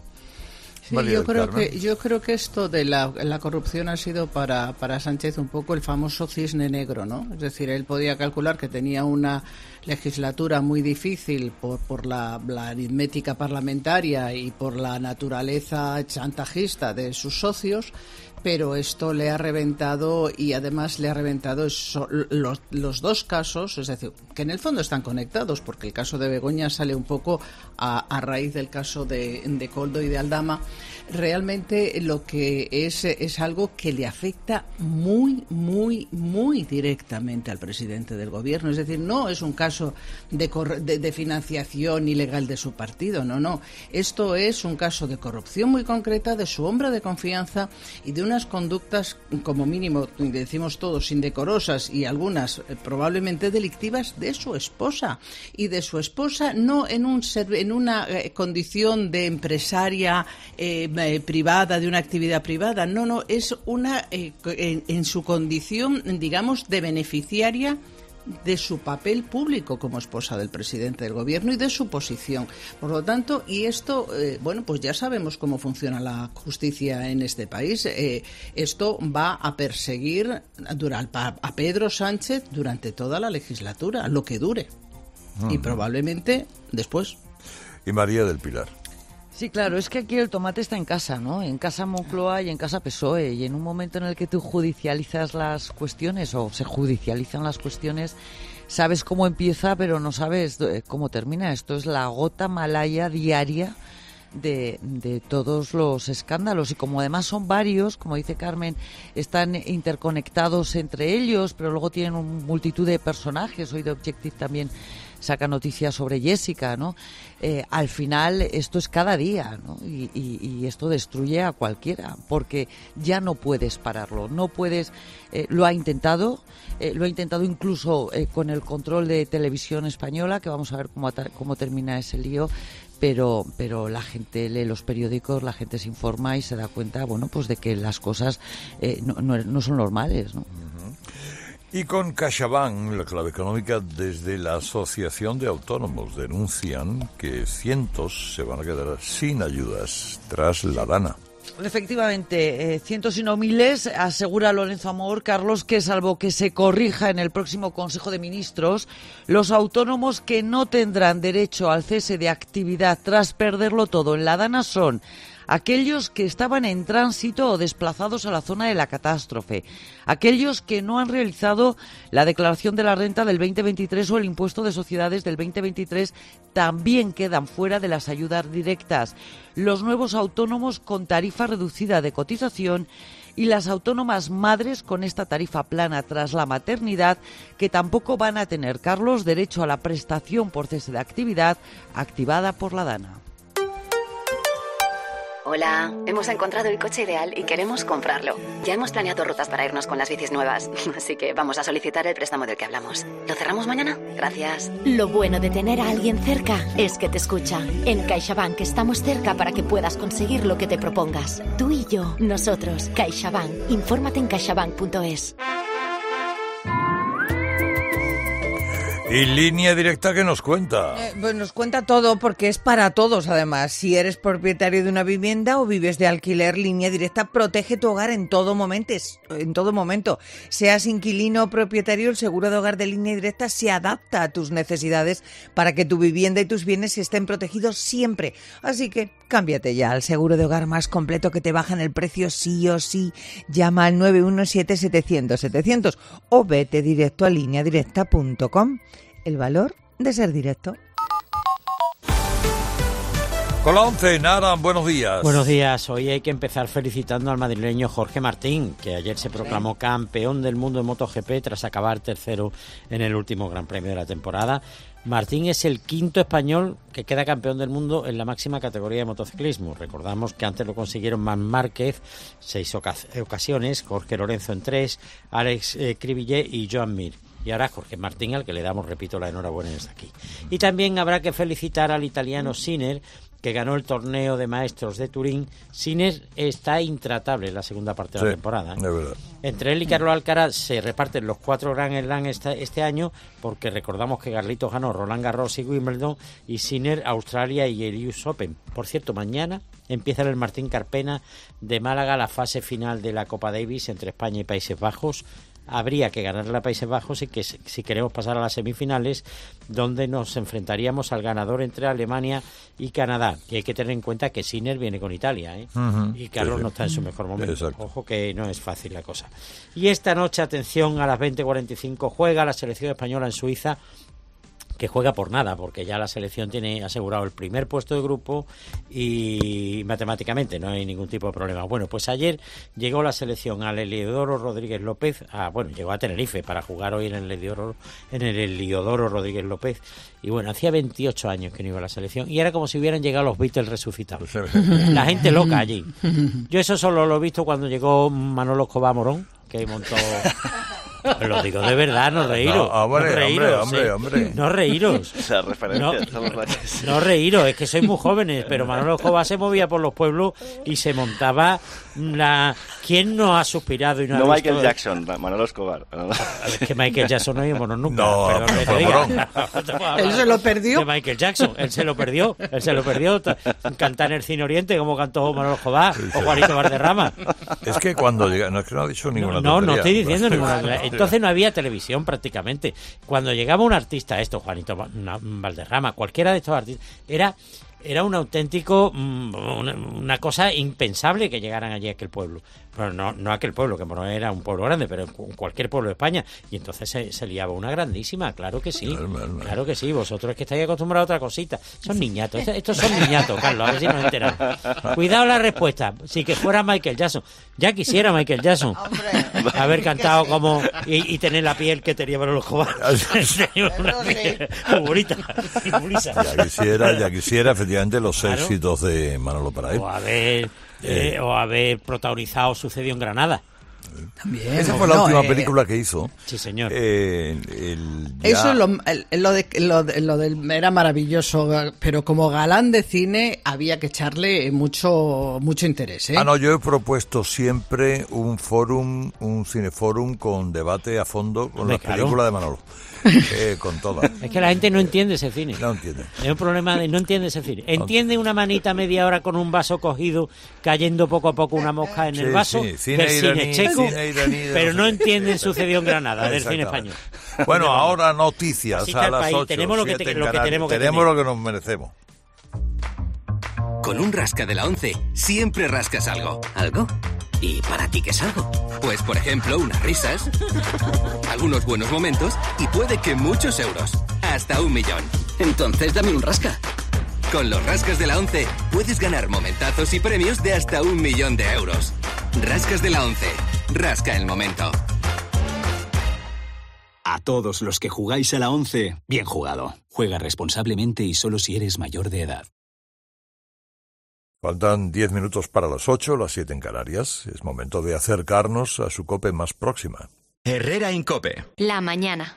Sí, yo creo que yo creo que esto de la, la corrupción ha sido para, para Sánchez un poco el famoso cisne negro, ¿no? Es decir, él podía calcular que tenía una legislatura muy difícil por, por la, la aritmética parlamentaria y por la naturaleza chantajista de sus socios, pero esto le ha reventado, y además le ha reventado eso, los, los dos casos, es decir, que en el fondo están conectados, porque el caso de Begoña sale un poco a, a raíz del caso de, de Koldo y de Aldama. Realmente lo que es es algo que le afecta muy, muy, muy directamente al presidente del gobierno. Es decir, no es un caso de, de, de financiación ilegal de su partido, no, no. Esto es un caso de corrupción muy concreta de su hombre de confianza y de unas conductas, como mínimo, decimos todos, indecorosas y algunas eh, probablemente delictivas de su esposa. Y de su esposa no en, un, en una eh, condición de empresaria eh, Eh, privada, de una actividad privada, no, no, es una eh, en, en su condición, digamos, de beneficiaria de su papel público como esposa del presidente del gobierno y de su posición. Por lo tanto, y esto, eh, bueno, pues ya sabemos cómo funciona la justicia en este país. Eh, esto va a perseguir durante, a Pedro Sánchez durante toda la legislatura, lo que dure. Uh-huh. Y probablemente después. Y María del Pilar. Sí, claro, es que aquí el tomate está en casa, ¿no? En casa Moncloa y en casa P S O E. Y en un momento en el que tú judicializas las cuestiones o se judicializan las cuestiones, sabes cómo empieza, pero no sabes cómo termina. Esto es la gota malaya diaria de, de todos los escándalos. Y como además son varios, como dice Carmen, están interconectados entre ellos, pero luego tienen una multitud de personajes. Hoy The Objective también saca noticias sobre Jessica, ¿no? Eh, al final esto es cada día, ¿no? Y, y, y esto destruye a cualquiera, porque ya no puedes pararlo, no puedes, eh, lo ha intentado, eh, lo ha intentado incluso eh, con el control de Televisión Española, que vamos a ver cómo, cómo termina ese lío, pero pero la gente lee los periódicos, la gente se informa y se da cuenta, bueno, pues de que las cosas eh, no, no, no son normales, ¿no? Uh-huh. Y con CaixaBank, la clave económica, desde la Asociación de Autónomos denuncian que cientos se van a quedar sin ayudas tras la Dana. Efectivamente, eh, cientos y no miles, asegura Lorenzo Amor, Carlos, que salvo que se corrija en el próximo Consejo de Ministros, los autónomos que no tendrán derecho al cese de actividad tras perderlo todo en la Dana son aquellos que estaban en tránsito o desplazados a la zona de la catástrofe, aquellos que no han realizado la declaración de la renta del veinte veintitrés o el impuesto de sociedades del veinte veintitrés también quedan fuera de las ayudas directas, los nuevos autónomos con tarifa reducida de cotización y las autónomas madres con esta tarifa plana tras la maternidad, que tampoco van a tener, Carlos, derecho a la prestación por cese de actividad activada por la DANA. Hola, hemos encontrado el coche ideal y queremos comprarlo. Ya hemos planeado rutas para irnos con las bicis nuevas, así que vamos a solicitar el préstamo del que hablamos. ¿Lo cerramos mañana? Gracias. Lo bueno de tener a alguien cerca es que te escucha. En CaixaBank estamos cerca para que puedas conseguir lo que te propongas. Tú y yo, nosotros, CaixaBank. Infórmate en caixabank punto es. Y Línea Directa, ¿qué nos cuenta? Eh, pues nos cuenta todo porque es para todos, además. Si eres propietario de una vivienda o vives de alquiler, Línea Directa protege tu hogar en todo momento. En todo momento. Seas inquilino o propietario, el seguro de hogar de Línea Directa se adapta a tus necesidades para que tu vivienda y tus bienes estén protegidos siempre. Así que cámbiate ya al seguro de hogar más completo que te bajan el precio sí o sí. Llama al nueve uno siete setecientos setecientos o vete directo a línea directa punto com. El valor de ser directo. Con la once, Nara, buenos días. Buenos días. Hoy hay que empezar felicitando al madrileño Jorge Martín, que ayer se proclamó campeón del mundo de MotoGP tras acabar tercero en el último Gran Premio de la temporada. Martín es el quinto español que queda campeón del mundo en la máxima categoría de motociclismo. Recordamos que antes lo consiguieron Marc Márquez, seis ocasiones, Jorge Lorenzo en tres, Alex eh, Cribillé y Joan Mir. Y ahora Jorge Martín, al que le damos, repito, la enhorabuena desde aquí. Y también habrá que felicitar al italiano Sinner, que ganó el torneo de maestros de Turín. Sinner está intratable en la segunda parte de sí, la temporada, ¿eh? Es verdad. Entre él y Carlos Alcaraz se reparten los cuatro Grand Slam este, este año, porque recordamos que Carlitos ganó Roland Garros y Wimbledon, y Sinner Australia y el U S Open. Por cierto, mañana empieza en el Martín Carpena de Málaga la fase final de la Copa Davis entre España y Países Bajos. Habría que ganarle a Países Bajos y que si queremos pasar a las semifinales, donde nos enfrentaríamos al ganador entre Alemania y Canadá. Y hay que tener en cuenta que Sinner viene con Italia, ¿eh? Uh-huh. Y Carlos sí, sí. no está en su mejor momento. Exacto. Ojo que no es fácil la cosa. Y esta noche, atención, a las veinte cuarenta y cinco juega la selección española en Suiza, que juega por nada, porque ya la selección tiene asegurado el primer puesto de grupo y matemáticamente no hay ningún tipo de problema. Bueno, pues ayer llegó la selección al Heliodoro Rodríguez López, a, bueno, llegó a Tenerife para jugar hoy en el Heliodoro, en el Heliodoro Rodríguez López, y bueno, hacía veintiocho años que no iba a la selección, y era como si hubieran llegado los Beatles resucitados. La gente loca allí. Yo eso solo lo he visto cuando llegó Manolo Escobar Morón, que montó... Lo digo de verdad, no reíros. No, hombre, no reíros, hombre, ¿eh? hombre, hombre. No reíros. Esa referencia. No, no reíros, es que sois muy jóvenes, pero Manolo Escobar se movía por los pueblos y se montaba la... ¿Quién no ha suspirado y no, no ha Michael visto... Jackson, Manolo Escobar. Es que Michael Jackson no vimos nunca. No, perdón, por te diga. Él se lo perdió. De Michael Jackson, él se lo perdió. Él se lo perdió. Cantar en el Cine Oriente como cantó Manolo Escobar sí, sí. o Juanito Valderrama. Es que cuando llega... No, es que no ha dicho ninguna No, tontería. no estoy diciendo ninguna. Entonces no había televisión prácticamente. Cuando llegaba un artista, esto, Juanito Valderrama, cualquiera de estos artistas, era... Era un auténtico, una, una cosa impensable que llegaran allí a aquel pueblo. Bueno, no, no aquel pueblo, que no era un pueblo grande, pero cualquier pueblo de España. Y entonces se, se liaba una grandísima, claro que sí. Claro que sí, vosotros es que estáis acostumbrados a otra cosita. Son niñatos, estos, estos son niñatos, Carlos, a ver si nos enteramos. Cuidado la respuesta, si que fuera Michael Jackson. Ya quisiera Michael Jackson haber cantado como y, y tener la piel que tenía Manolo Escobar. Una piel muy bonita. Ya quisiera, ya quisiera, efectivamente, los claro. éxitos de Manolo para él. O haber, eh, o haber protagonizado Sucedió en Granada. También. Esa fue la no, última eh, película que hizo. Sí, señor. Eh, el, ya... Eso es lo, el, lo, de, lo, de, lo del era maravilloso, pero como galán de cine había que echarle mucho mucho interés, ¿eh? Ah, no, yo he propuesto siempre un fórum, un cineforum con debate a fondo con las claro. películas de Manolo. Eh, con todas. Es que la gente no entiende ese cine. No entiende. Es un problema de no entiende ese cine. Entiende una manita media hora con un vaso cogido cayendo poco a poco una mosca en sí, el vaso sí. Cine del iraní, cine checo, cine iraní, pero no entienden Sucedió en Granada del cine español. Bueno, ahora noticias a las ocho. Tenemos lo que, te, lo que tenemos que Tenemos lo que nos merecemos. Con un rasca de la ONCE, siempre rascas algo. ¿Algo? ¿Y para ti qué es algo? Pues, por ejemplo, unas risas, algunos buenos momentos y puede que muchos euros. Hasta un millón. Entonces dame un rasca. Con los rascas de la ONCE, puedes ganar momentazos y premios de hasta un millón de euros. Rascas de la ONCE. Rasca el momento. A todos los que jugáis a la ONCE, bien jugado. Juega responsablemente y solo si eres mayor de edad. Faltan diez minutos para las ocho, las siete en Canarias. Es momento de acercarnos a su COPE más próxima. Herrera en COPE. La mañana.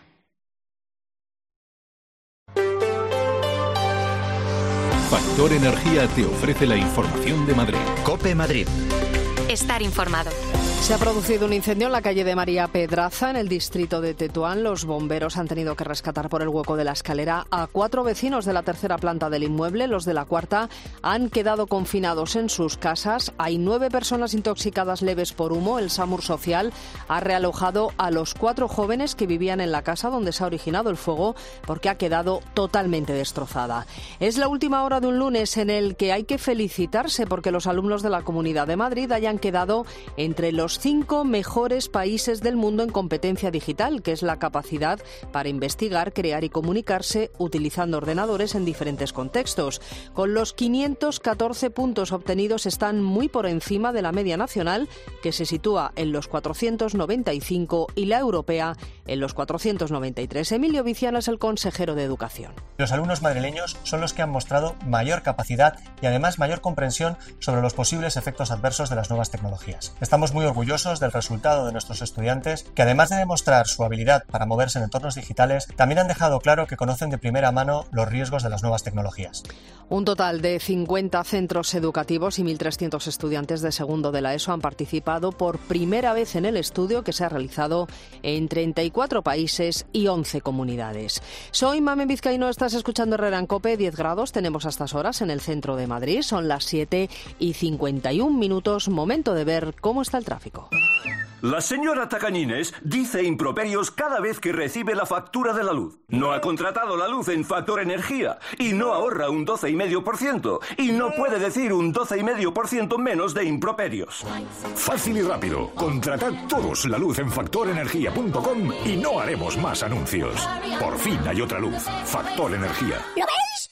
Factor Energía te ofrece la información de Madrid. COPE Madrid. Estar informado. Se ha producido un incendio en la calle de María Pedraza, en el distrito de Tetuán. Los bomberos han tenido que rescatar por el hueco de la escalera a cuatro vecinos de la tercera planta del inmueble. Los de la cuarta han quedado confinados en sus casas. Hay nueve personas intoxicadas leves por humo. El SAMUR Social ha realojado a los cuatro jóvenes que vivían en la casa donde se ha originado el fuego, porque ha quedado totalmente destrozada. Es la última hora de un lunes en el que hay que felicitarse porque los alumnos de la Comunidad de Madrid hayan quedado entre los cinco mejores países del mundo en competencia digital, que es la capacidad para investigar, crear y comunicarse utilizando ordenadores en diferentes contextos. Con los quinientos catorce puntos obtenidos están muy por encima de la media nacional, que se sitúa en los cuatrocientos noventa y cinco, y la europea en los cuatrocientos noventa y tres. Emilio Viciana es el consejero de Educación. Los alumnos madrileños son los que han mostrado mayor capacidad y además mayor comprensión sobre los posibles efectos adversos de las nuevas tecnologías. Estamos muy orgullosos del resultado de nuestros estudiantes, que además de demostrar su habilidad para moverse en entornos digitales, también han dejado claro que conocen de primera mano los riesgos de las nuevas tecnologías. Un total de cincuenta centros educativos y mil trescientos estudiantes de segundo de la ESO han participado por primera vez en el estudio, que se ha realizado en treinta y cuatro países y once comunidades. Soy Mamen Vizcaíno, estás escuchando Herrera en COPE. diez grados tenemos a estas horas en el centro de Madrid. Son las siete y cincuenta y un minutos. Momento de ver cómo está el tráfico. La señora Tacañines dice improperios cada vez que recibe la factura de la luz. No ha contratado la luz en Factor Energía y no ahorra un doce coma cinco por ciento y no puede decir un doce coma cinco por ciento menos de improperios. Fácil y rápido. Contratad todos la luz en factor energía punto com y no haremos más anuncios. Por fin hay otra luz. Factor Energía. ¿Lo veis?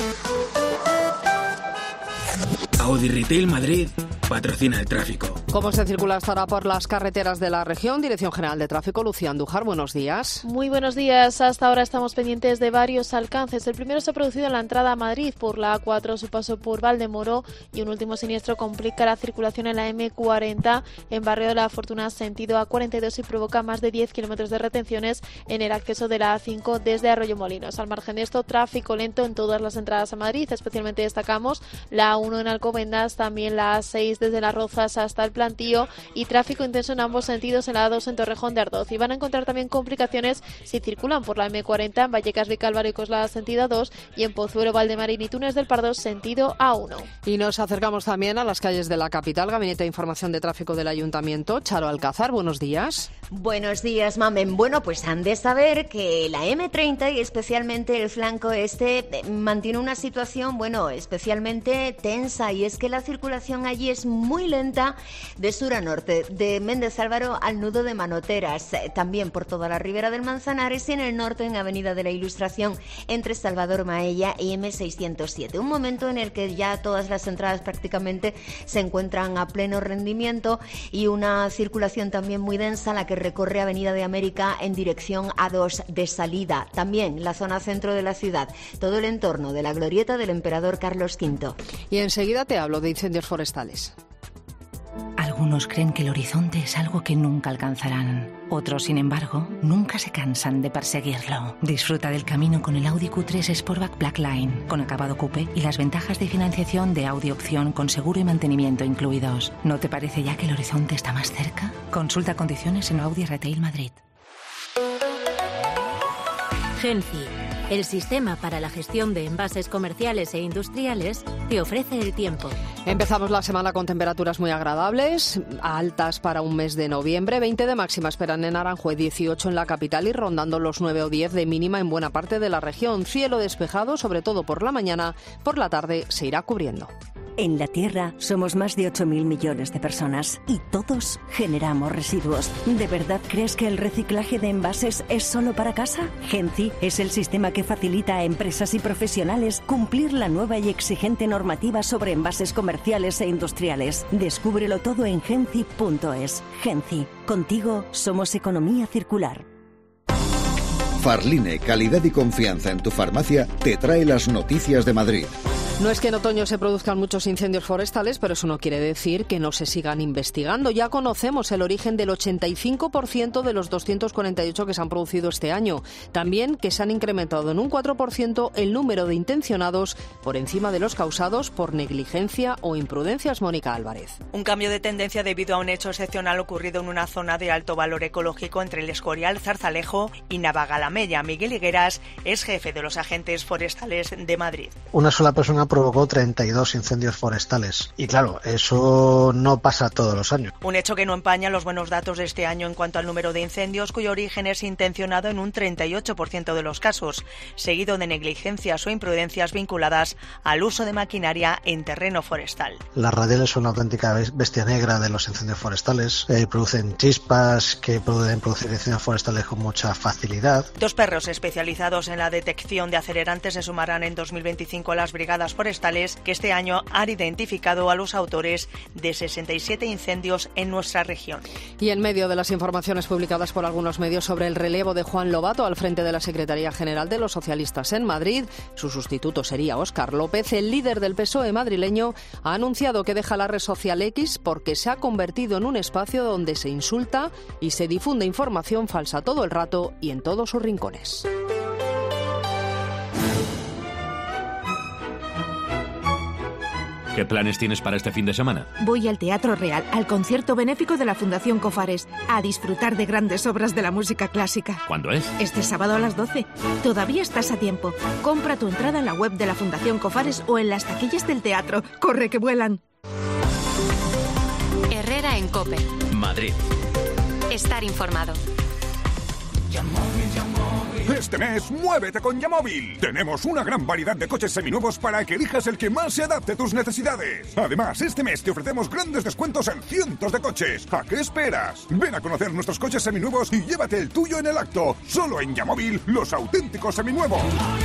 Audi Retail Madrid patrocina el tráfico. ¿Cómo se circula hasta ahora por las carreteras de la región? Dirección General de Tráfico, Lucía Andújar, buenos días. Muy buenos días. Hasta ahora estamos pendientes de varios alcances. El primero se ha producido en la entrada a Madrid por la A cuatro, su paso por Valdemoro, y un último siniestro complica la circulación en la eme cuarenta en Barrio de la Fortuna, sentido A cuarenta y dos, y provoca más de diez kilómetros de retenciones en el acceso de la A cinco desde Arroyomolinos. Al margen de esto, tráfico lento en todas las entradas a Madrid. Especialmente destacamos la A uno en Alcobendas, también la A seis desde Las Rozas hasta el Plantío, y tráfico intenso en ambos sentidos en la A dos en Torrejón de Ardoz. Y van a encontrar también complicaciones si circulan por la eme cuarenta en Vallecas, Vicálvaro y Coslada, sentido A dos, y en Pozuelo, Valdemarín y Túnez del Pardo, sentido A uno. Y nos acercamos también a las calles de la capital. Gabinete de Información de Tráfico del Ayuntamiento, Charo Alcázar, buenos días. Buenos días, Mamen. Bueno, pues han de saber que la eme treinta y especialmente el flanco este mantiene una situación, bueno, especialmente tensa, y es que la circulación allí es muy lenta de sur a norte, de Méndez Álvaro al nudo de Manoteras, también por toda la ribera del Manzanares, y en el norte en Avenida de la Ilustración entre Salvador Maella y eme seiscientos siete. Un momento en el que ya todas las entradas prácticamente se encuentran a pleno rendimiento, y una circulación también muy densa la que recorre Avenida de América en dirección A dos de salida. También la zona centro de la ciudad, todo el entorno de la glorieta del Emperador Carlos quinto. Y enseguida te hablo de incendios forestales. Algunos creen que el horizonte es algo que nunca alcanzarán. Otros, sin embargo, nunca se cansan de perseguirlo. Disfruta del camino con el Audi Q tres Sportback Blackline, con acabado coupé y las ventajas de financiación de Audi Opción con seguro y mantenimiento incluidos. ¿No te parece ya que el horizonte está más cerca? Consulta condiciones en Audi Retail Madrid. Genci, el sistema para la gestión de envases comerciales e industriales, te ofrece el tiempo. Empezamos la semana con temperaturas muy agradables, altas para un mes de noviembre. veinte de máxima esperan en Aranjuez, dieciocho en la capital y rondando los nueve o diez de mínima en buena parte de la región. Cielo despejado, sobre todo por la mañana, por la tarde se irá cubriendo. En la Tierra somos más de ocho mil millones de personas y todos generamos residuos. ¿De verdad crees que el reciclaje de envases es solo para casa? Genci es el sistema que facilita a empresas y profesionales cumplir la nueva y exigente normativa sobre envases comerciales e industriales. Descúbrelo todo en genci punto es. Genci, contigo somos economía circular. Farline, calidad y confianza en tu farmacia, te trae las noticias de Madrid. No es que en otoño se produzcan muchos incendios forestales, pero eso no quiere decir que no se sigan investigando. Ya conocemos el origen del ochenta y cinco por ciento de los doscientos cuarenta y ocho que se han producido este año. También que se han incrementado en un cuatro por ciento el número de intencionados por encima de los causados por negligencia o imprudencias. Mónica Álvarez. Un cambio de tendencia debido a un hecho excepcional ocurrido en una zona de alto valor ecológico entre el Escorial, Zarzalejo y Navagalamella. Miguel Higueras es jefe de los agentes forestales de Madrid. Una sola persona provocó treinta y dos incendios forestales. Y claro, eso no pasa todos los años. Un hecho que no empaña los buenos datos de este año en cuanto al número de incendios, cuyo origen es intencionado en un treinta y ocho por ciento de los casos, seguido de negligencias o imprudencias vinculadas al uso de maquinaria en terreno forestal. Las radiales son una auténtica bestia negra de los incendios forestales. Eh, producen chispas que pueden producir incendios forestales con mucha facilidad. Dos perros especializados en la detección de acelerantes se sumarán en dos mil veinticinco a las brigadas forestales que este año han identificado a los autores de sesenta y siete incendios en nuestra región. Y en medio de las informaciones publicadas por algunos medios sobre el relevo de Juan Lobato al frente de la Secretaría General de los Socialistas en Madrid, su sustituto sería Óscar López. El líder del P S O E madrileño ha anunciado que deja la red social X porque se ha convertido en un espacio donde se insulta y se difunde información falsa todo el rato y en todos sus rincones. ¿Qué planes tienes para este fin de semana? Voy al Teatro Real, al concierto benéfico de la Fundación Cofares, a disfrutar de grandes obras de la música clásica. ¿Cuándo es? Este sábado a las doce. Todavía estás a tiempo. Compra tu entrada en la web de la Fundación Cofares o en las taquillas del teatro. ¡Corre, que vuelan! Herrera en COPE. Madrid. Estar informado. Este mes, muévete con Yamóvil. Tenemos una gran variedad de coches seminuevos para que elijas el que más se adapte a tus necesidades. Además, este mes te ofrecemos grandes descuentos en cientos de coches. ¿A qué esperas? Ven a conocer nuestros coches seminuevos y llévate el tuyo en el acto. Solo en Yamóvil, los auténticos seminuevos.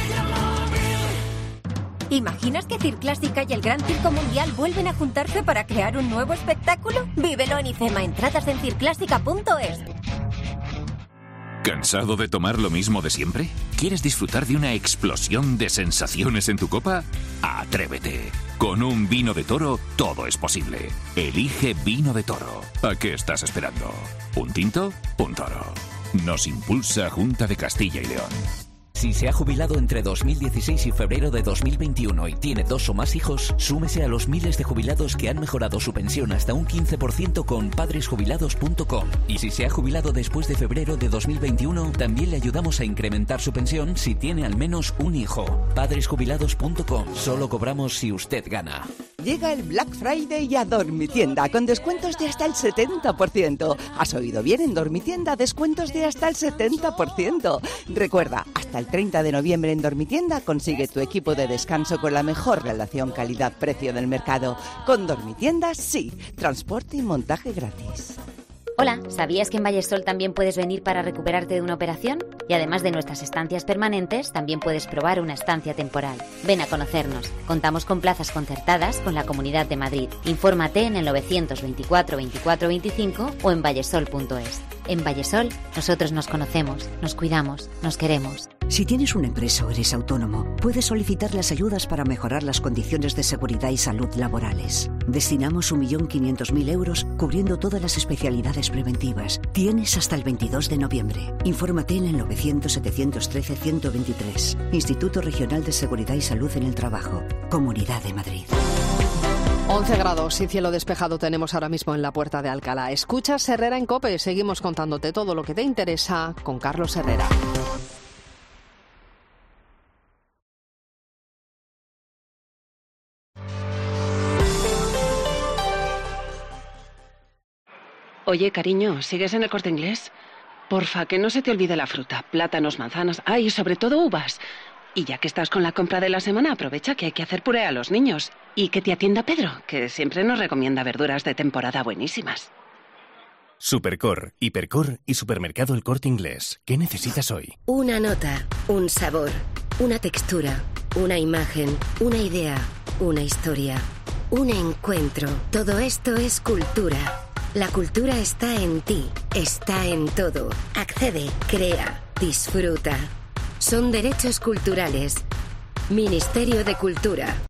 ¿Imaginas que Circlásica y el Gran Circo Mundial vuelven a juntarse para crear un nuevo espectáculo? Vívelo en IFEMA. Entradas en circlásica punto es. ¿Cansado de tomar lo mismo de siempre? ¿Quieres disfrutar de una explosión de sensaciones en tu copa? ¡Atrévete! Con un vino de Toro, todo es posible. Elige Vino de Toro. ¿A qué estás esperando? ¿Un tinto? Un Toro. Nos impulsa Junta de Castilla y León. Si se ha jubilado entre dos mil dieciséis y febrero de dos mil veintiuno y tiene dos o más hijos, súmese a los miles de jubilados que han mejorado su pensión hasta un quince por ciento con padres jubilados punto com. Y si se ha jubilado después de febrero de dos mil veintiuno, también le ayudamos a incrementar su pensión si tiene al menos un hijo. padres jubilados punto com. Solo cobramos si usted gana. Llega el Black Friday a Dormitienda con descuentos de hasta el setenta por ciento. ¿Has oído bien? En Dormitienda, descuentos de hasta el setenta por ciento. Recuerda, hasta el treinta de noviembre en Dormitienda consigue tu equipo de descanso con la mejor relación calidad-precio del mercado. Con Dormitienda, sí. Transporte y montaje gratis. Hola, ¿sabías que en Vallesol también puedes venir para recuperarte de una operación? Y además de nuestras estancias permanentes, también puedes probar una estancia temporal. Ven a conocernos. Contamos con plazas concertadas con la Comunidad de Madrid. Infórmate en el novecientos veinticuatro veinticuatro veinticinco o en vallesol punto es. En Vallesol, nosotros nos conocemos, nos cuidamos, nos queremos. Si tienes una empresa o eres autónomo, puedes solicitar las ayudas para mejorar las condiciones de seguridad y salud laborales. Destinamos un millón quinientos mil euros cubriendo todas las especialidades preventivas. Tienes hasta el veintidós de noviembre. Infórmate en el novecientos setecientos trece ciento veintitrés. Instituto Regional de Seguridad y Salud en el Trabajo. Comunidad de Madrid. once grados y cielo despejado tenemos ahora mismo en la Puerta de Alcalá. Escuchas Herrera en COPE. Seguimos contándote todo lo que te interesa con Carlos Herrera. Oye, cariño, ¿sigues en el Corte Inglés? Porfa, que no se te olvide la fruta. Plátanos, manzanas, ay, y sobre todo uvas. Y ya que estás con la compra de la semana, aprovecha que hay que hacer puré a los niños. Y que te atienda Pedro, que siempre nos recomienda verduras de temporada buenísimas. Supercor, Hipercor y Supermercado El Corte Inglés. ¿Qué necesitas hoy? Una nota, un sabor, una textura, una imagen, una idea, una historia, un encuentro. Todo esto es cultura. La cultura está en ti, está en todo. Accede, crea, disfruta. Son derechos culturales. Ministerio de Cultura.